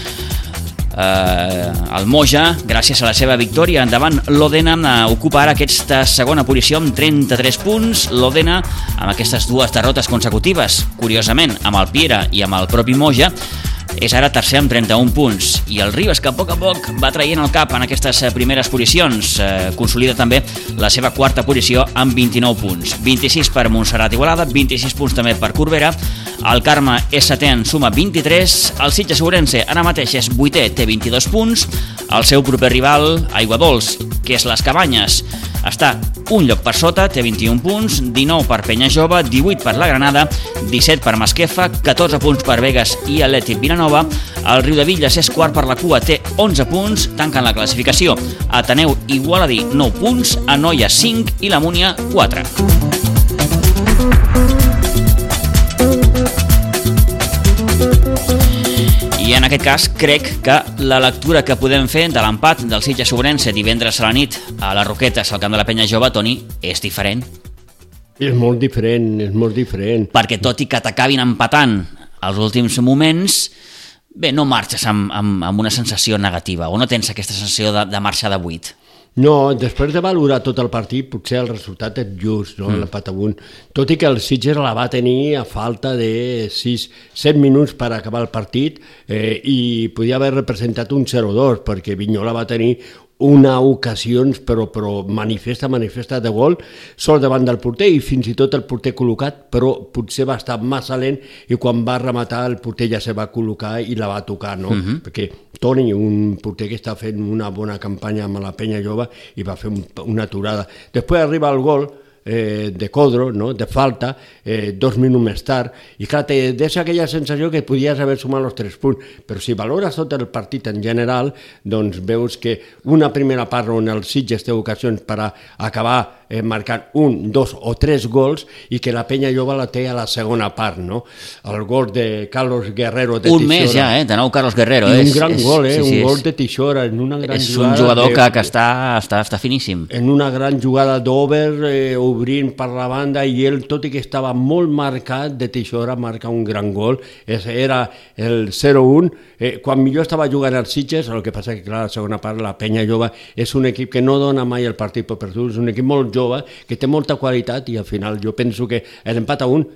Eh, el Moja, gràcies a la seva victòria endavant l'Òdena, ocupa ara aquesta segona posició amb trenta-tres punts. L'Òdena, amb aquestes dues derrotes consecutives, curiosament, amb el Piera i amb el propi Moja, és ara tercer amb trenta-un punts, i el Ribes, que a poc a poc va traient el cap en aquestes primeres posicions, eh, consolida també la seva quarta posició amb vint-i-nou punts, vint-i-sis per Montserrat Igualada, vint-i-sis punts també per Corbera. El Carme és setè, en suma vint-i-tres, el Sitges Ourense ara mateix és vuitè, té vint-i-dos punts, el seu proper rival, Aiguadols, que és Les Cabanyes, està un lloc per sota, té vint-i-un punts, dinou per Penya Jove, divuit per la Granada, disset per Masquefa, catorze punts per Begues i Atlètic Vilanova. El Riudevilles és quart per la cua, té onze punts, tanquen la classificació Ateneu Igualadí nou punts, Anoia cinc i la Múnia quatre. I en aquest cas crec que la lectura que podem fer de l'empat del Sitges Ourense divendres a la nit a les Roquetes al camp de la Penya Jove, Toni, és diferent. És molt diferent, és molt diferent. Perquè tot i que t'acabin empatant als últims moments, bé, no marxes amb, amb, amb una sensació negativa o no tens aquesta sensació de, de marxar de buit. No, després de valorar tot el partit, potser el resultat és just, no? Mm. L'empat a un. Tot i que el Sitges la va tenir a falta de sis set minuts per acabar el partit eh, i podia haver representat un zero dos, perquè Vignola va tenir una ocasió, però, però manifesta, manifesta de gol, sol davant del porter i fins i tot el porter col·locat, però potser va estar massa lent i quan va rematar el porter ja se va col·locar i la va tocar, no? Mm-hmm. Perquè Toni, un porter que està fent una bona campanya amb la Penya Jove i va fer un, una aturada. Després arriba el gol eh, de Codro, no? De falta, eh, dos minuts més tard, i clar, te deixa aquella sensació que podies haver sumat els tres punts, però si valores tot el partit en general, doncs veus que una primera part on el Sitges té ocasions per a acabar eh, marcant un, dos o tres gols i que la Penya Jove la té a la segona part, no? El gol de Carlos Guerrero de un Tixora. Un més ja, eh? De nou Carlos Guerrero. I un és, gran és, gol, eh? Sí, sí, un gol és, de Tixora en una gran és jugada. És un jugador de, que, que està, està, està finíssim. En una gran jugada d'over, eh, obrint per la banda, i ell, tot i que estava molt marcat de Teixora, marca un gran gol. Es, era el zero un. Eh, quan millor estava jugant el Sitges, el que passa que, clar, la segona part, la Penya Jove és un equip que no dona mai el partit per perdut, és un equip molt jove, que té molta qualitat, i al final jo penso que l'empat a un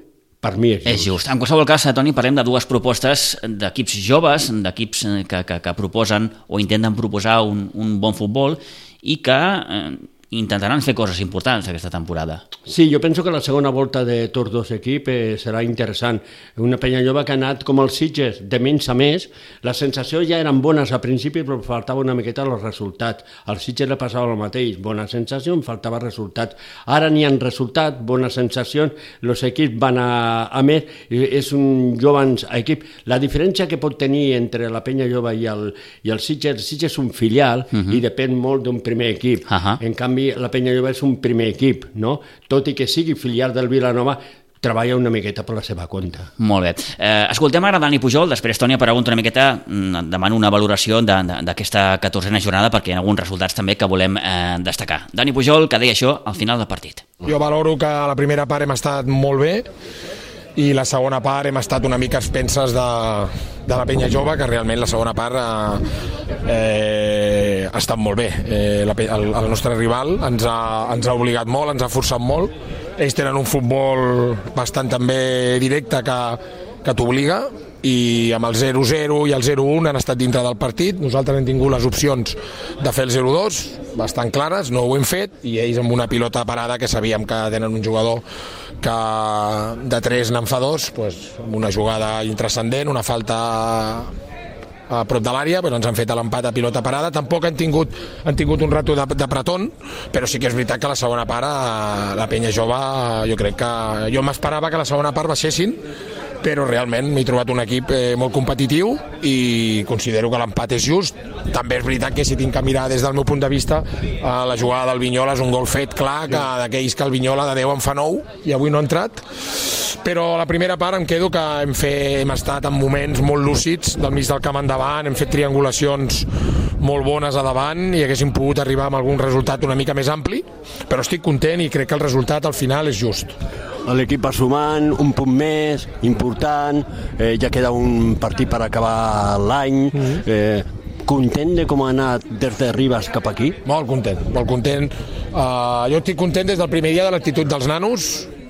per mi és just. És just. En qualsevol cas, Toni, parlem de dues propostes d'equips joves, d'equips que, que, que proposen o intenten proposar un, un bon futbol i que eh, intentaran fer coses importants aquesta temporada. Sí, jo penso que la segona volta de tots dos equips eh, serà interessant. Una penya jove que ha anat com els Sitges, de menys a més. Les sensacions ja eren bones al principi, però faltava una miqueta els resultats. Al Sitges li passava el mateix, bona sensació, faltava resultats. Ara n'hi ha resultats, bones sensacions, els equips van a, a més, és un jove equip. La diferència que pot tenir entre la penya jove i el, i el Sitges, el Sitges és un filial uh-huh. i depèn molt d'un primer equip. Uh-huh. En canvi, la penya jove és un primer equip, no? Tot i que sigui filial del Vilanova, treballa una miqueta per la seva compte. Molt bé. Eh, escoltem ara Dani Pujol, després Toni pregunta una miqueta, demano una valoració d'aquesta catorzena jornada perquè hi ha alguns resultats també que volem eh, destacar. Dani Pujol, que deia això al final del partit. Jo valoro que a la primera part hem estat molt bé i la segona part hem estat una mica expenses de, de la penya jove, que realment la segona part eh, eh, ha estat molt bé. Eh, la, el, el nostre rival ens ha, ens ha obligat molt, ens ha forçat molt. Ells tenen un futbol bastant també directe que, que t'obliga, i amb el zero zero i el zero un han estat dintre del partit. Nosaltres hem tingut les opcions de fer el zero dos bastant clares, no ho hem fet, i ells amb una pilota parada que sabíem que tenen un jugador que de tres n'en fa dos, doncs, amb una jugada intranscendent, una falta a prop de l'àrea, però ens han fet l'empat a pilota parada. Tampoc han tingut, han tingut un rato de, de pretón, però sí que és veritat que la segona part, la penya jove, jo crec que... Jo m'esperava que la segona part baixessin, però realment m'he trobat un equip eh, molt competitiu i considero que l'empat és just. També és veritat que si tinc que mirar des del meu punt de vista, eh, la jugada del Vinyola és un gol fet clar, que d'aquells que el Vinyola de deu en fa nou i avui no ha entrat, però a la primera part em quedo que hem, fet, hem estat en moments molt lúcids del mig del camp endavant, hem fet triangulacions molt bones a davant i haguéssim pogut arribar amb algun resultat una mica més ampli, però estic content i crec que el resultat al final és just. L'equip va sumant un punt més, important, eh, ja queda un partit per acabar l'any, mm-hmm. eh, content de com ha anat des de Ribes cap aquí? Molt content, molt content. Uh, jo estic content des del primer dia de l'actitud dels nanos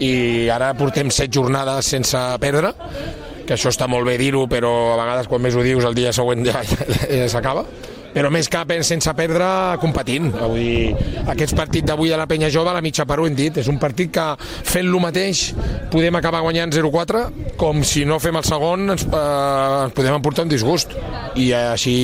i ara portem set jornades sense perdre, que això està molt bé dir-ho, però a vegades quan més ho dius el dia següent ja, ja, ja s'acaba. Però més cap sense perdre competint. Avui, aquest partit d'avui de la penya jove, a la mitja part ho hem dit, és un partit que fent-lo mateix podem acabar guanyant zero quatre, com si no fem el segon ens, eh, ens podem emportar un disgust. I així,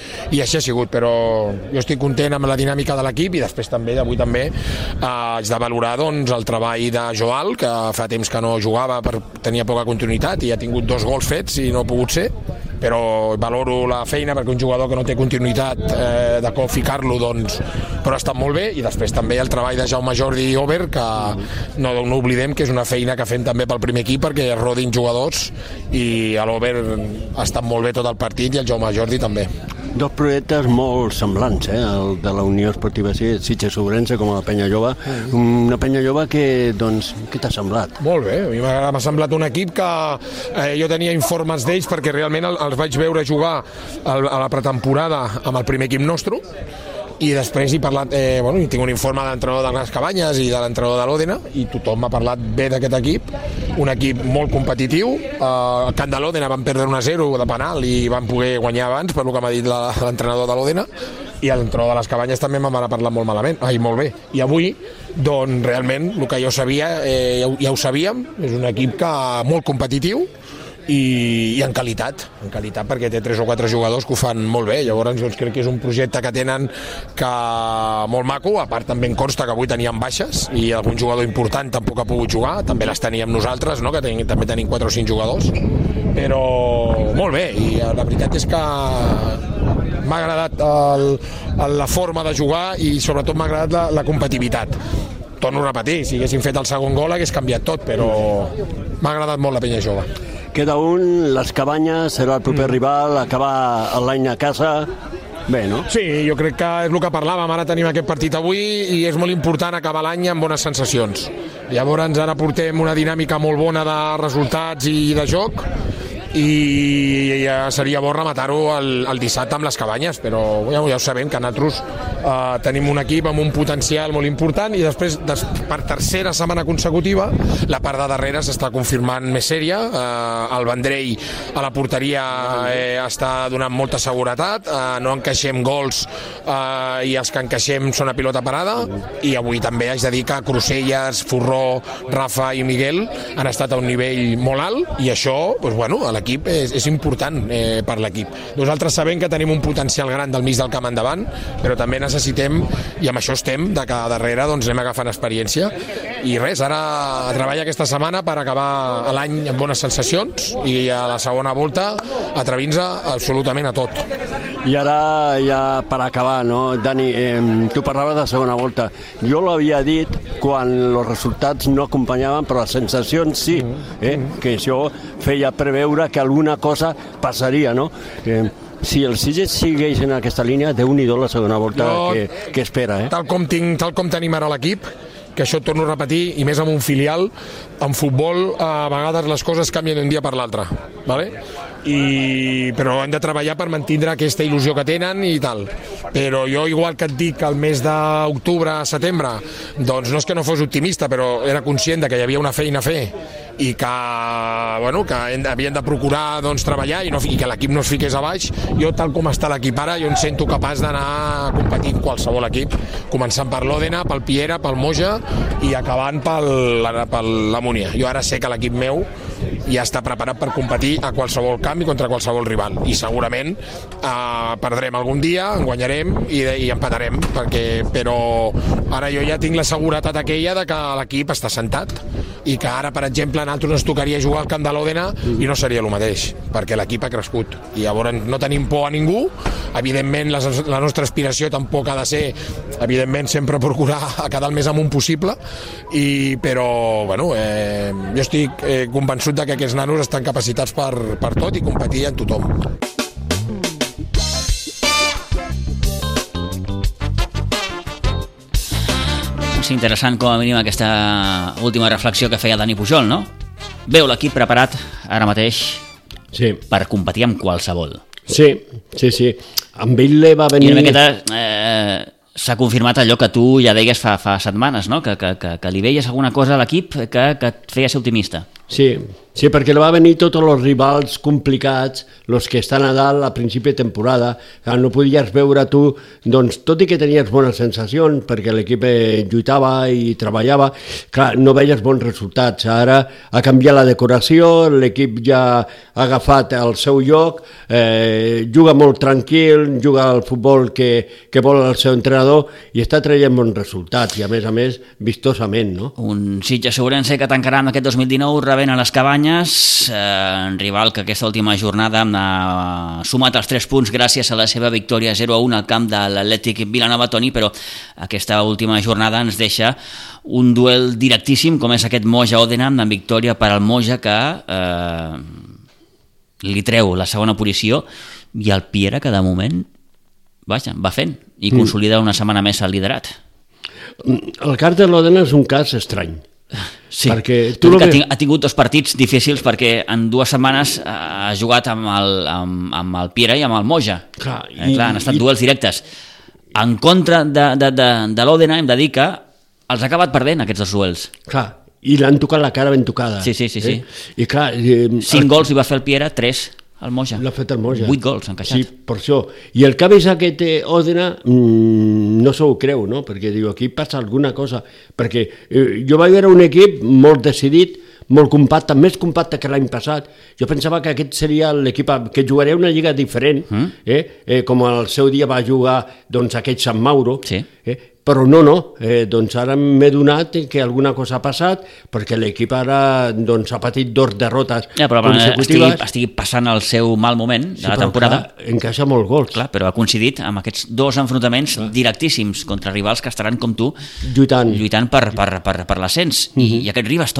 i així ha sigut, però jo estic content amb la dinàmica de l'equip i després també, d'avui també, eh, haig de valorar doncs, el treball de Joal, que fa temps que no jugava, per, tenia poca continuïtat i ha tingut dos gols fets i no ha pogut ser, però valoro la feina perquè un jugador que no té continuïtat eh, de com ficar-lo, doncs, però ha estat molt bé. I després també el treball de Jaume Jordi i Ober, que no, no oblidem que és una feina que fem també pel primer equip perquè es rodin jugadors, i l'Ober ha estat molt bé tot el partit i el Jaume Jordi també. Dos projectes molt semblants, eh? El de la Unió Esportiva Sitges Ourense com a la penya jove. Una penya jove que, doncs, què t'ha semblat? Molt bé, a mi m'ha semblat un equip que eh, jo tenia informes d'ells perquè realment els vaig veure jugar a la pretemporada amb el primer equip nostre, i després he parlat, eh, bueno, tinc un informe de l'entrenador de les Cabanyes i de l'entrenador de l'Òdena, i tothom m'ha parlat bé d'aquest equip, un equip molt competitiu. Eh, al camp de l'Òdena van perdre un a zero de penal i van poder guanyar abans, per lo que m'ha dit l'entrenador de l'Òdena, i l'entrenador de les Cabanyes també me'n va parlar molt malament, ai, molt bé. I avui, doncs, realment, el que jo sabia, eh, ja, ja ho sabíem, és un equip que molt competitiu, i, i en qualitat, en qualitat perquè té tres o quatre jugadors que ho fan molt bé. Llavors doncs, crec que és un projecte que tenen que molt maco. A part també em consta que avui teníem baixes i algun jugador important tampoc ha pogut jugar, també les teníem nosaltres, no? Que ten, també tenim quatre o cinc jugadors, però molt bé, i la veritat és que m'ha agradat el, el, la forma de jugar i sobretot m'ha agradat la, la competitivitat. Torno a repetir, si haguéssim fet el segon gol hagués canviat tot, però m'ha agradat molt la penya jove. Queda un, les Cabanyes serà el proper mm. rival, acabar l'any a casa, bé, no? Sí, jo crec que és el que parlàvem, ara tenim aquest partit avui i és molt important acabar l'any amb bones sensacions. Llavors ara portem una dinàmica molt bona de resultats i de joc, i ja seria bo rematar-ho el, el dissabte amb les cabanyes, però ja, ja ho sabem que nosaltres eh, tenim un equip amb un potencial molt important i després des, per tercera setmana consecutiva la part de darrere s'està confirmant més sèria, eh, el Vendrell a la porteria eh, està donant molta seguretat, eh, no encaixem gols eh, i els que encaixem són a pilota parada, i avui també haig de dir que Cruselles, Forró, Rafa i Miguel han estat a un nivell molt alt, i això, doncs, bueno, a l'equip és, és important eh, per l'equip. Nosaltres sabem que tenim un potencial gran del mig del camp endavant, però també necessitem, i amb això estem, de que darrere doncs, anem agafant experiència, i res, ara a treballar aquesta setmana per acabar l'any amb bones sensacions i a la segona volta atrevint-se absolutament a tot. I ara, ja per acabar, no, Dani, eh, tu parlaves de segona volta. Jo l'havia dit quan els resultats no acompanyaven, però les sensacions sí, eh, que això feia preveure que alguna cosa passaria, no? Eh, si el Sitges segueix en aquesta línia, Déu-n'hi-do la segona volta jo, que, que espera, eh? Tal com, tinc, tal com tenim ara l'equip, que això torno a repetir, i més amb un filial, en futbol a vegades les coses canvien d'un dia per l'altre, ¿vale? I, però hem de treballar per mantindre aquesta il·lusió que tenen i tal. Però jo, igual que et dic que el mes d'octubre a setembre, doncs no és que no fos optimista, però era conscient de que hi havia una feina a fer i que, bueno, que havien de procurar doncs, treballar i, no, i que l'equip no es fiqués a baix. Jo, tal com està l'equip ara, jo em sento capaç d'anar a competir en qualsevol equip, començant per l'Òdena, pel Piera, pel Moja i acabant pel, pel la Múnia. Jo ara sé que l'equip meu ja està preparat per competir a qualsevol camp i contra qualsevol rival, i segurament eh, perdrem algun dia, en guanyarem i, i empatarem, perquè, però ara jo ja tinc la seguretat aquella de que l'equip està sentat i que ara, per exemple, a nosaltres ens tocaria jugar al camp de l'Òdena i no seria el mateix, perquè l'equip ha crescut i llavors no tenim por a ningú. Evidentment la, la nostra aspiració tampoc ha de ser, evidentment, sempre procurar quedar el més amunt possible, i, però bueno, eh, jo estic eh, convençut de que aquests nanos estan capacitats per, per tot i competir en tothom. És interessant, com a mínim, aquesta última reflexió que feia Dani Pujol, no? Veu l'equip preparat ara mateix sí. per competir amb qualsevol. Sí, sí, sí. Amb ell li va venir... I una miqueta eh, s'ha confirmat allò que tu ja deies fa, fa setmanes, no? Que, que, que, que li veies alguna cosa a l'equip que, que et feia ser optimista. Sí, sí, perquè li va venir tots els rivals complicats, els que estan a dalt a principi de temporada, que no podies veure tu, doncs tot i que tenies bones sensacions, perquè l'equip lluitava i treballava, clar, no veies bons resultats. Ara ha canviat la decoració, l'equip ja ha agafat el seu lloc, eh, juga molt tranquil, juga al futbol que, que vol el seu entrenador i està traient bons resultats, i a més a més, vistosament, no? Un Sitges Ourense que tancarà en aquest dos mil dinou rebent a les Cabanyes, eh, rival que aquesta última jornada ha sumat els tres punts gràcies a la seva victòria zero a un al camp de l'Atlètic Vilanova, Toni, però aquesta última jornada ens deixa un duel directíssim com és aquest Moja-Òdena, amb victòria per al Moja que eh, li treu la segona posició, i el Piera que de moment vaja, va fent i consolida una setmana més el liderat. El cas de l'Òdena és un cas estrany. Sí, perquè tu que que... ha tingut dos partits difícils perquè en dues setmanes ha jugat amb el, amb, amb el Piera i amb el Moja. Clar, i, eh, clar han estat i... duels directes. En contra de, de, de, de l'Òdena hem de dir que els ha acabat perdent aquests dos duels. Clar, i l'han tocat la cara ben tocada. Sí, sí, sí. sí. Eh? I clar, eh, Cinc el... gols hi va fer el Piera, tres el Moja. L'ha fet el Moja. Vuit gols encaixat. Sí, per això. I el que ha vist aquest Òdena mmm, no se ho creu, no? Perquè diu, aquí passa alguna cosa. Perquè eh, jo vaig veure un equip molt decidit, molt compacte, més compacte que l'any passat. Jo pensava que aquest seria l'equip que jugaria una lliga diferent, mm. eh? Eh, com el seu dia va jugar doncs, aquest Sant Mauro. Sí. Eh? Però no, no, eh, doncs ara m'he donat que alguna cosa ha passat, perquè l'equip ara doncs, ha patit dos derrotes ja, però, consecutives. Estigui, estigui passant el seu mal moment de sí, la temporada. Clar, encaixa molts gols. Clar, però ha coincidit amb aquests dos enfrontaments clar. directíssims contra rivals que estaran com tu lluitant, lluitant per, per, per, per l'ascens. Mm-hmm. I, I aquest Ribas, Toni,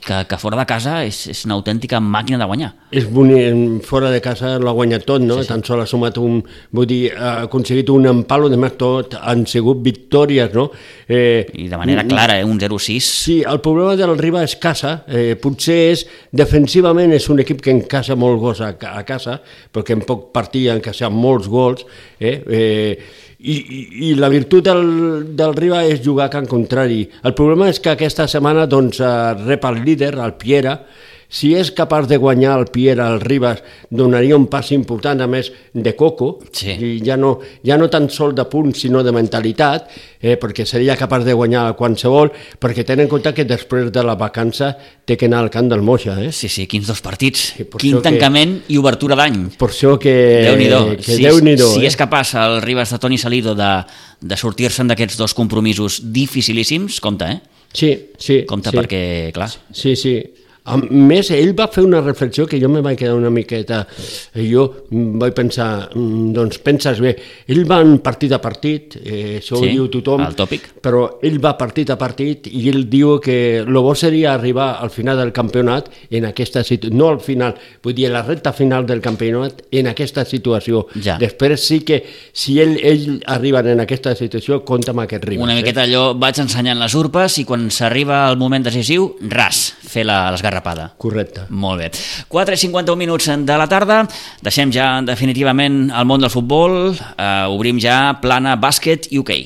que, que fora de casa és, és una autèntica màquina de guanyar. És bonic, fora de casa l'ha guanyat tot, no? Sí, sí. Tan sol ha sumat un, vull dir, ha aconseguit un empalo, de més tot han sigut victòries, no? Eh, I de manera clara, eh? un zero sis. Sí, el problema del Riba és casa, eh, potser és, defensivament és un equip que encaixa molt gols a, a casa, perquè en poc partit ha encaixat molts gols, eh, eh I, i, i la virtut del, del Riba és jugar a camp contrari. El problema és que aquesta setmana doncs, rep el líder, el Piera. Si és capaç de guanyar el Piera, el Ribas, donaria un pas important, a més, de coco, sí. I ja no, ja no tan sol de punts, sinó de mentalitat, eh, perquè seria capaç de guanyar qualsevol, perquè tenen en compte que després de la vacança té que anar al camp del Moixa. Eh? Sí, sí, quins dos partits, sí, quin tancament que, i obertura d'any. Per això que Déu-n'hi-do. Que si, Déu-n'hi-do, si eh? és capaç el Ribas de Toni Salido de, de sortir-se'n d'aquests dos compromisos dificilíssims, compte, eh? Sí, sí. Compte sí. perquè, clar... Sí, sí. A més, ell va fer una reflexió que jo me vaig quedar una miqueta, jo vaig pensar, doncs penses bé, ell va en partit a partit, eh, això sí, ho diu tothom, el tòpic. Però ell va partit a partit i ell diu que el bo seria arribar al final del campionat en aquesta situació, no al final, vull dir, a la recta final del campionat en aquesta situació. Ja. Després sí que si ell, ell arriba en aquesta situació, compta amb aquest Ribas. Una miqueta allò, vaig ensenyant les urpes i quan s'arriba al moment decisiu, ras, fer la, les garrapada. Correcte. Molt bé. quatre i cinquanta-un minuts de la tarda. Deixem ja definitivament el món del futbol. Uh, obrim ja plana bàsquet i hoquei.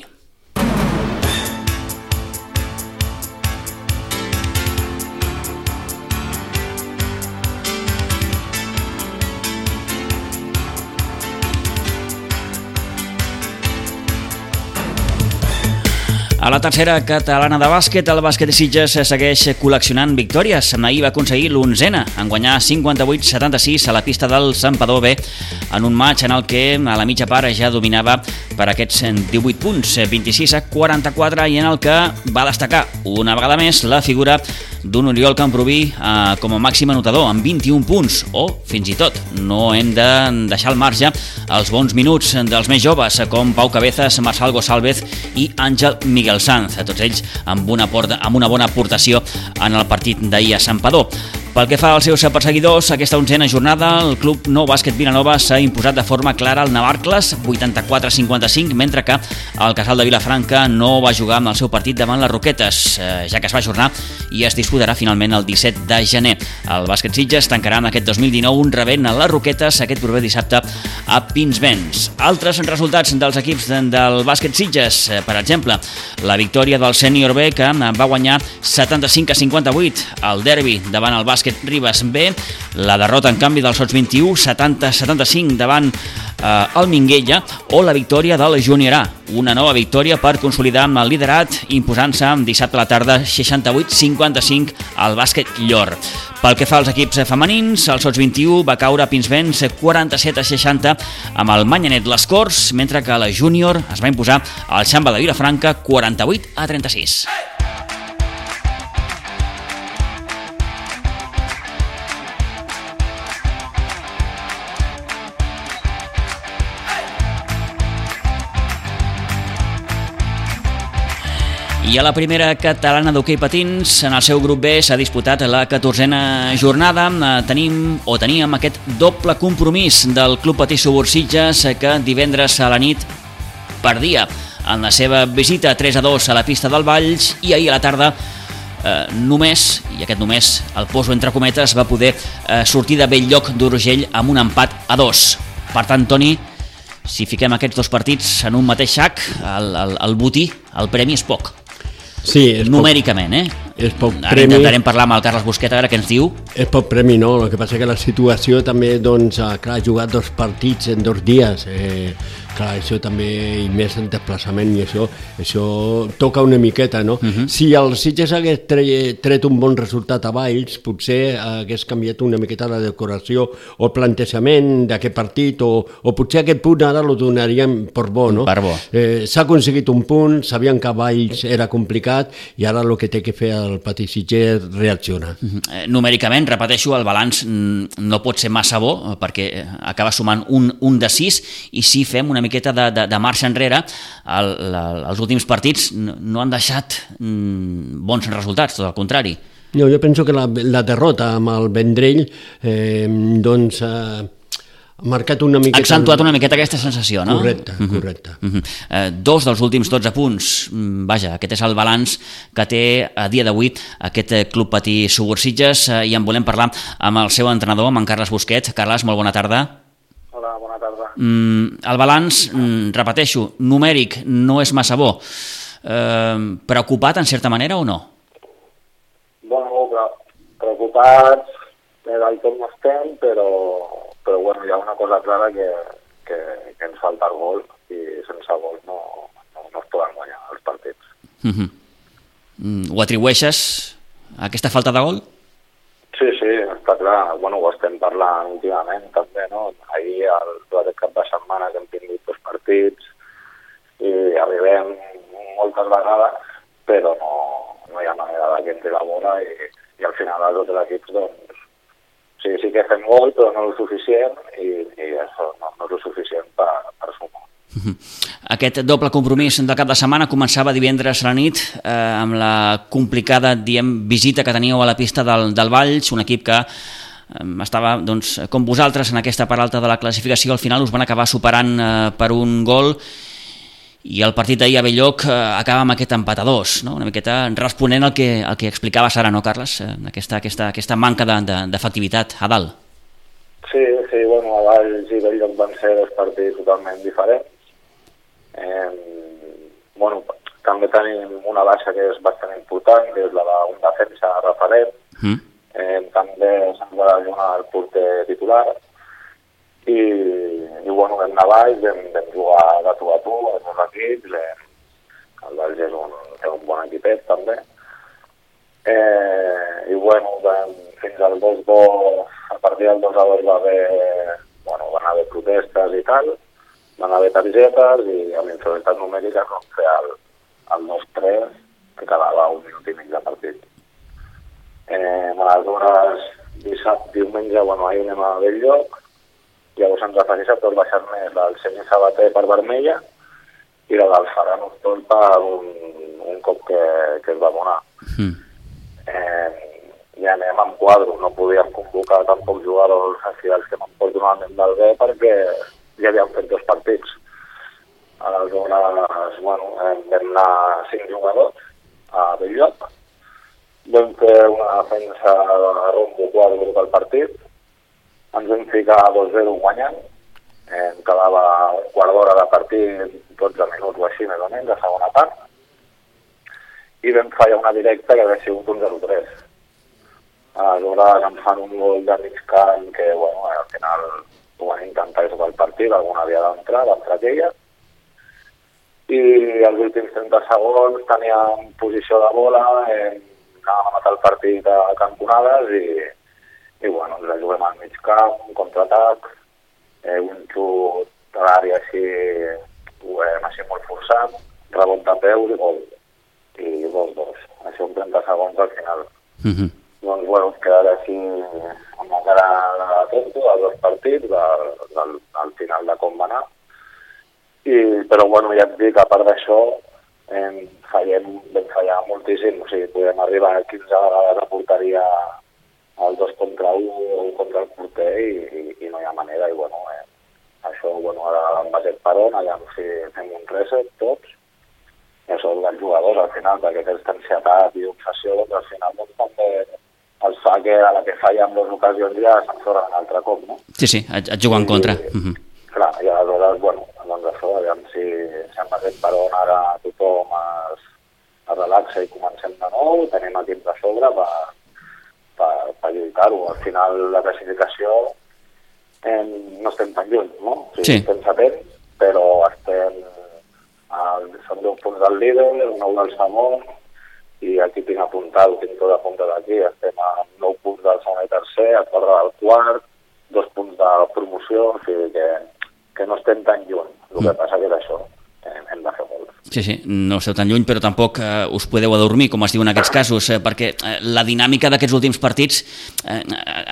A la tercera catalana de bàsquet, el bàsquet de Sitges segueix col·leccionant victòries. Ahir va aconseguir l'onzena en guanyar cinquanta-vuit setanta-sis a la pista del Santpedor B en un matx en el que a la mitja part ja dominava per aquests divuit punts, vint-i-sis a quaranta-quatre, i en el que va destacar una vegada més la figura d'un Oriol Camproví eh, com a màxim anotador amb vint-i-un punts, o fins i tot no hem de deixar al marge els bons minuts dels més joves com Pau Cabezas, Marçal Gosalvez i Àngel Miguel Sanz, tots ells amb una, porta, amb una bona aportació en el partit d'ahir a Santpedor. Pel que fa als seus perseguidors, aquesta onzena jornada, el club Nou Bàsquet Vilanova s'ha imposat de forma clara al Navarcles, vuitanta-quatre a cinquanta-cinc, mentre que el Casal de Vilafranca no va jugar amb el seu partit davant les Roquetes, ja que es va ajornar i es disputarà finalment el disset de gener. El bàsquet Sitges tancarà amb aquest dos mil dinou un rebent a les Roquetes aquest proper dissabte a Pinsbens. Altres resultats dels equips del bàsquet Sitges, per exemple, la victòria del Sènior B, que va guanyar setanta-cinc a cinquanta-vuit al derbi davant el bàsquet Ribas B, la derrota en canvi del Sots vint-i-u, setanta a setanta-cinc davant eh, el Minguella, o la victòria del Junior A, una nova victòria per consolidar el liderat, imposant-se dissabte a la tarda seixanta-vuit a cinquanta-cinc al bàsquet Llor. Pel que fa als equips femenins, el Sots vint-i-u va caure a Pinsbens quaranta-set a seixanta amb el Manyanet Les Corts, mentre que la Júnior es va imposar al Xamba de Vilafranca quaranta-vuit a trenta-sis. I a la primera catalana d'hoquei patins, en el seu grup B s'ha disputat la catorzena jornada. Tenim o teníem aquest doble compromís del Club Patí Subur Sitges, que divendres a la nit perdia en la seva visita tres a dos a la pista del Valls, i ahir a la tarda eh, només, i aquest només el poso entre cometes, va poder eh, sortir de Bell-lloc d'Urgell amb un empat a dos. Per tant, Toni, si fiquem aquests dos partits en un mateix sac, el, el, el botí, el premi és poc. Sí, és numèricament, poc, eh? És poc Ara premi. intentarem parlar amb el Carles Busqueta a veure què ens diu. És poc premi, no? El que passa que la situació també, doncs, clar, ha jugat dos partits en dos dies. Eh, clar, això també, i més en desplaçament, i això, això toca una miqueta, no? Uh-huh. Si el Sitges hagués tret, tret un bon resultat a Valls, potser hagués canviat una miqueta la decoració o el plantejament d'aquest partit, o, o potser aquest punt ara lo donaríem per bo, no? Per bo. Eh, s'ha aconseguit un punt, sabien que Valls era complicat, i ara el que té que fer el Patí Sitges reacciona. Uh-huh. eh, numèricament, repeteixo, el balanç no pot ser massa bo, perquè acaba sumant un, un de sis, i si fem una miqueta de, de, de marxa enrere, el, el, els últims partits no, no han deixat mm, bons resultats, tot al contrari. No, jo penso que la, la derrota amb el Vendrell eh, doncs eh, ha marcat una miqueta... Ha accentuat una miqueta aquesta sensació, no? Correcte, correcte. Uh-huh. Uh-huh. Eh, dos dels últims dotze punts. Vaja, aquest és el balanç que té a dia d'avui aquest Club Patí Subursitges eh, i en volem parlar amb el seu entrenador, amb en Carles Busquet. Carles, molt bona tarda. Hola, bona tarda. Mm, el balanç, mm, repeteixo, numèric no és massa bo. Eh, preocupat en certa manera o no? Bueno, preocupats del tot no estem, però, però bueno, hi ha una cosa clara que, que, que ens falta el gol i sense gol no, no, no es poden guanyar els partits. Uh-huh. Mm, ho atribueixes a aquesta falta de gol? Sí, sí, està clar. Bueno, ho estem parlant últimament també, no? Ahir, el, aquest cap de setmana que hem tingut dos partits i arribem moltes vegades, però no, no hi ha manera de que entri la bola i, i al final els altres equips, doncs, sí, sí que fem gol, però no és suficient i, i això no, no és suficient per, per sumar. Aquest doble compromís del cap de setmana començava divendres a la nit eh, amb la complicada, diem, visita que teníeu a la pista del, del Valls, un equip que eh, estava, doncs, com vosaltres en aquesta part alta de la classificació, al final us van acabar superant eh, per un gol i el partit d'ahir a Belllloc eh, acaba amb aquest empat a dos, no? Una miqueta responent al que, al que explicaves ara, no, Carles? Eh, aquesta, aquesta, aquesta manca d'efectivitat a dalt. Sí, sí, bueno, a Valls i Belllloc van ser dos partits totalment diferents. Eh, bueno, també tenim una baixa que és bastant important, que és la d'un defensa referent. Mm. Eh, també se'n va donar el porter titular. I, i bueno, vam anar a Valls, vam, vam jugar de tu a tu, els dos equips. Eh, el Valls és un, és un bon equipet, també. Eh, I bueno, vam, fins al dos dos, a partir del dos a dos va haver, bueno, van haver protestes i tal, van haver targetes i amb inferioritat numèrica vam fer el, el dos tres, que quedava un minut i mig de partit. Eh, aleshores, dissabte, diumenge, bueno, ahir anem a Belllloc, llavors ens afegeix a tot baixar més del Semi Sabater per vermella i la del Ferran Ostol per un, un cop que, que es va donar. Mm. Eh, I anem amb quadro, no podíem convocar tampoc jugadors dels que m'emporten normalment del B perquè ja havíem fet dos partits. Aleshores, bueno, vam anar cinc jugadors a Belllloc, vam fer una defensa de rombo quadro pel partit, ens vam ficar dos zero guanyant, eh, quedava un quart d'hora de partit, dotze minuts o així més o menys, de segona part, i vam fallar una directa que havia sigut un zero tres. Aleshores em fan un gol de mig camp que, bueno, al final ho van intentar tot el partit, alguna havia d'entrar, va entrar aquella, i els últims trenta segons teníem posició de bola, eh, anàvem a matar el partit a cantonades i i bueno, ens la juguem al mig camp, un contraatac, eh, un xut a l'àrea així, eh, així molt forçat, rebot de peus i gol. I dos dos. Això en trenta segons al final. Mm-hmm. Doncs bueno, quedar així amb la cara de tonto, dels dos partits, del, del, del final de com va anar. I, però bueno, ja et dic, a part d'això, eh, fallem, vam fallar moltíssim, o sigui, podem arribar a quinze vegades a porteria el dos contra un o un contra el porter i, i, i no hi ha manera i bueno, eh, això bueno, ara amb aquest peron, allà si fem un reset tots, i això dels jugadors al final, perquè aquesta ansietat i obsessió, doncs al final doncs, també els fa que a la que falla en dues ocasions ja se'n surt un altre cop, no? Sí, sí, et, et juga en contra. I, uh-huh. Clar, i aleshores, bueno, doncs això, aviam si, si amb aquest peron ara tothom es, es relaxa i comencem de nou, tenim equips de sobre per per, per lluitar-ho. Al final la classificació eh, no estem tan lluny, no? O sigui, sí. Estem setents, però estem al, són deu punts del líder, nou del segon, i aquí tinc apuntat, tinc tot apuntat aquí, estem a nou punts del segon i tercer, a quatre del quart, dos punts de promoció, o sigui que, que no estem tan lluny. El que mm. passa que és això, hem de fer molt. Sí, sí, no esteu tan lluny, però tampoc eh, us podeu adormir, com es diu en aquests casos, eh, perquè eh, la dinàmica d'aquests últims partits eh,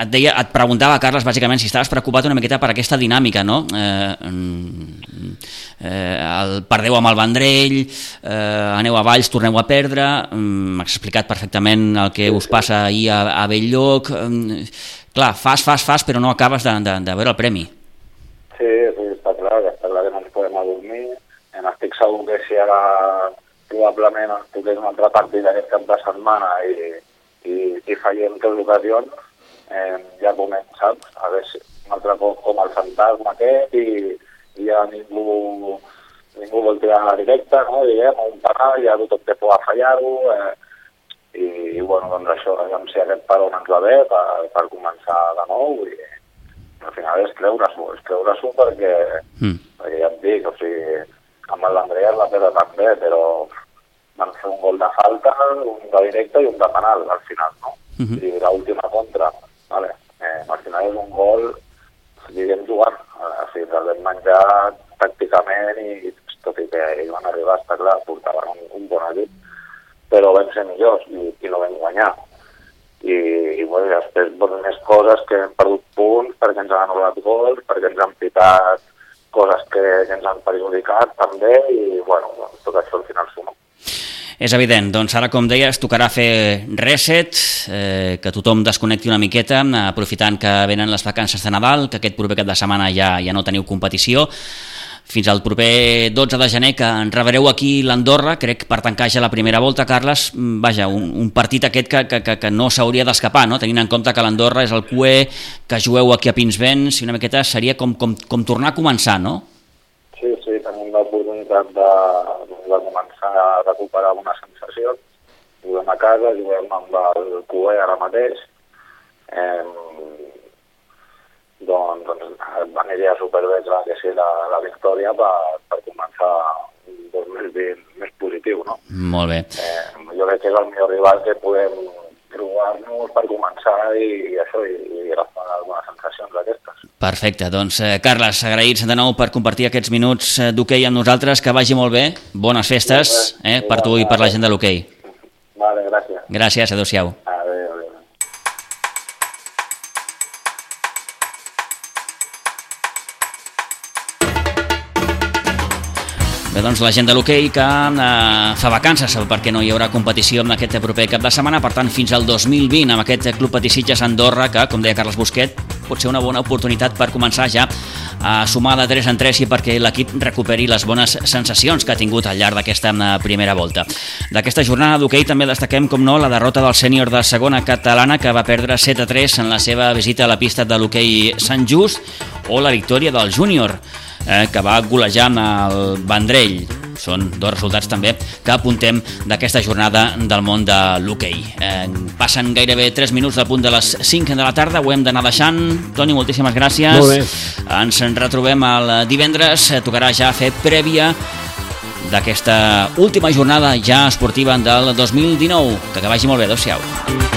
et deia, et preguntava, Carles, bàsicament, si estaves preocupat una miqueta per aquesta dinàmica, no? Eh, eh, el perdeu amb el Vendrell, eh, aneu a Valls, torneu a perdre, m'has explicat perfectament el que us passa ahir a, a Bell-lloc. Eh, clar, fas, fas, fas, però no acabes de, de, de veure el premi. Sí, sí, està clar, està clar que no ens podem adormir. Estic segur que si ara probablement ens toqués un altre partit aquest cap de setmana i, i, i fallem tres ocasions, eh, ja comencem, saps? A veure si un altre cop com el fantasma aquest i, i ja ningú, ningú vol tirar a la directa, no? Diguem, un penal, ja tothom té por a fallar-ho, eh, i, i bueno, doncs això, aviam si aquest peron ens va bé per, per començar de nou i al final és creure-s'ho, és creure-s'ho perquè, mm. perquè ja et dic, o sigui, amb el Vendrell es va perdre també, però van fer un gol de falta, un de directe i un de penal al final, no? Uh-huh. I l'última contra, vale? eh, al final és un gol, diguem, jugant, o sigui, el vam menjar tàcticament i tot i que ells van arribar, està clar, portaven un, un bon equip, però vam ser millors i, i no vam guanyar. I, i bueno, després doncs, més coses que hem perdut punts perquè ens han anul·lat gols, perquè ens han pitat coses que, que ens han perjudicat també i bueno, tot això al final suma. És evident, doncs ara com deies tocarà fer reset, eh, que tothom desconnecti una miqueta, aprofitant que venen les vacances de Nadal, que aquest proper cap de setmana ja, ja no teniu competició. Fins al proper dotze de gener, que en rebreu aquí l'Andorra, crec, per tancar ja la primera volta, Carles. Vaja, un, un partit aquest que, que, que, que no s'hauria d'escapar, no? Tenint en compte que l'Andorra és el Q E, que jugueu aquí a Pinsbens, i una miqueta seria com, com, com tornar a començar, no? Sí, sí, tenim l'oportunitat de, de començar a recuperar una sensació. Juguem a casa, juguem amb el Q E ara mateix. Eh, doncs, doncs aniria superbé que sigui la, la victòria per, per començar un dos mil vint més positiu, no? Molt bé. Eh, jo crec que és el millor rival que podem trobar-nos per començar i, i això, i, i agafar algunes sensacions d'aquestes. Perfecte, doncs eh, Carles, agraïts de nou per compartir aquests minuts d'hoquei amb nosaltres, que vagi molt bé, bones festes eh, per tu i per la gent de l'hoquei. Vale, gràcies. Gràcies, adéu-siau. Adéu, adéu. Bé, doncs la gent de l'hoquei que eh, fa vacances perquè no hi haurà competició en aquest proper cap de setmana, per tant fins al dos mil vint amb aquest Club Patí Sitges Andorra, que com deia Carles Busquet pot ser una bona oportunitat per començar ja a sumar de tres en tres i perquè l'equip recuperi les bones sensacions que ha tingut al llarg d'aquesta primera volta. D'aquesta jornada d'hoquei també destaquem, com no, la derrota del sènior de segona catalana, que va perdre set a tres en la seva visita a la pista de l'hoquei Sant Just, o la victòria del júnior, eh, que va golejar amb el Vendrell. Són dos resultats també que apuntem d'aquesta jornada del món de l'hoquei. Eh, passen gairebé tres minuts del punt de les cinc de la tarda, ho hem d'anar deixant. Toni, moltíssimes gràcies. Molt bé. Ens en retrobem el divendres, tocarà ja fer prèvia d'aquesta última jornada ja esportiva del dos mil dinou. Que, que vagi molt bé, adéu-siau.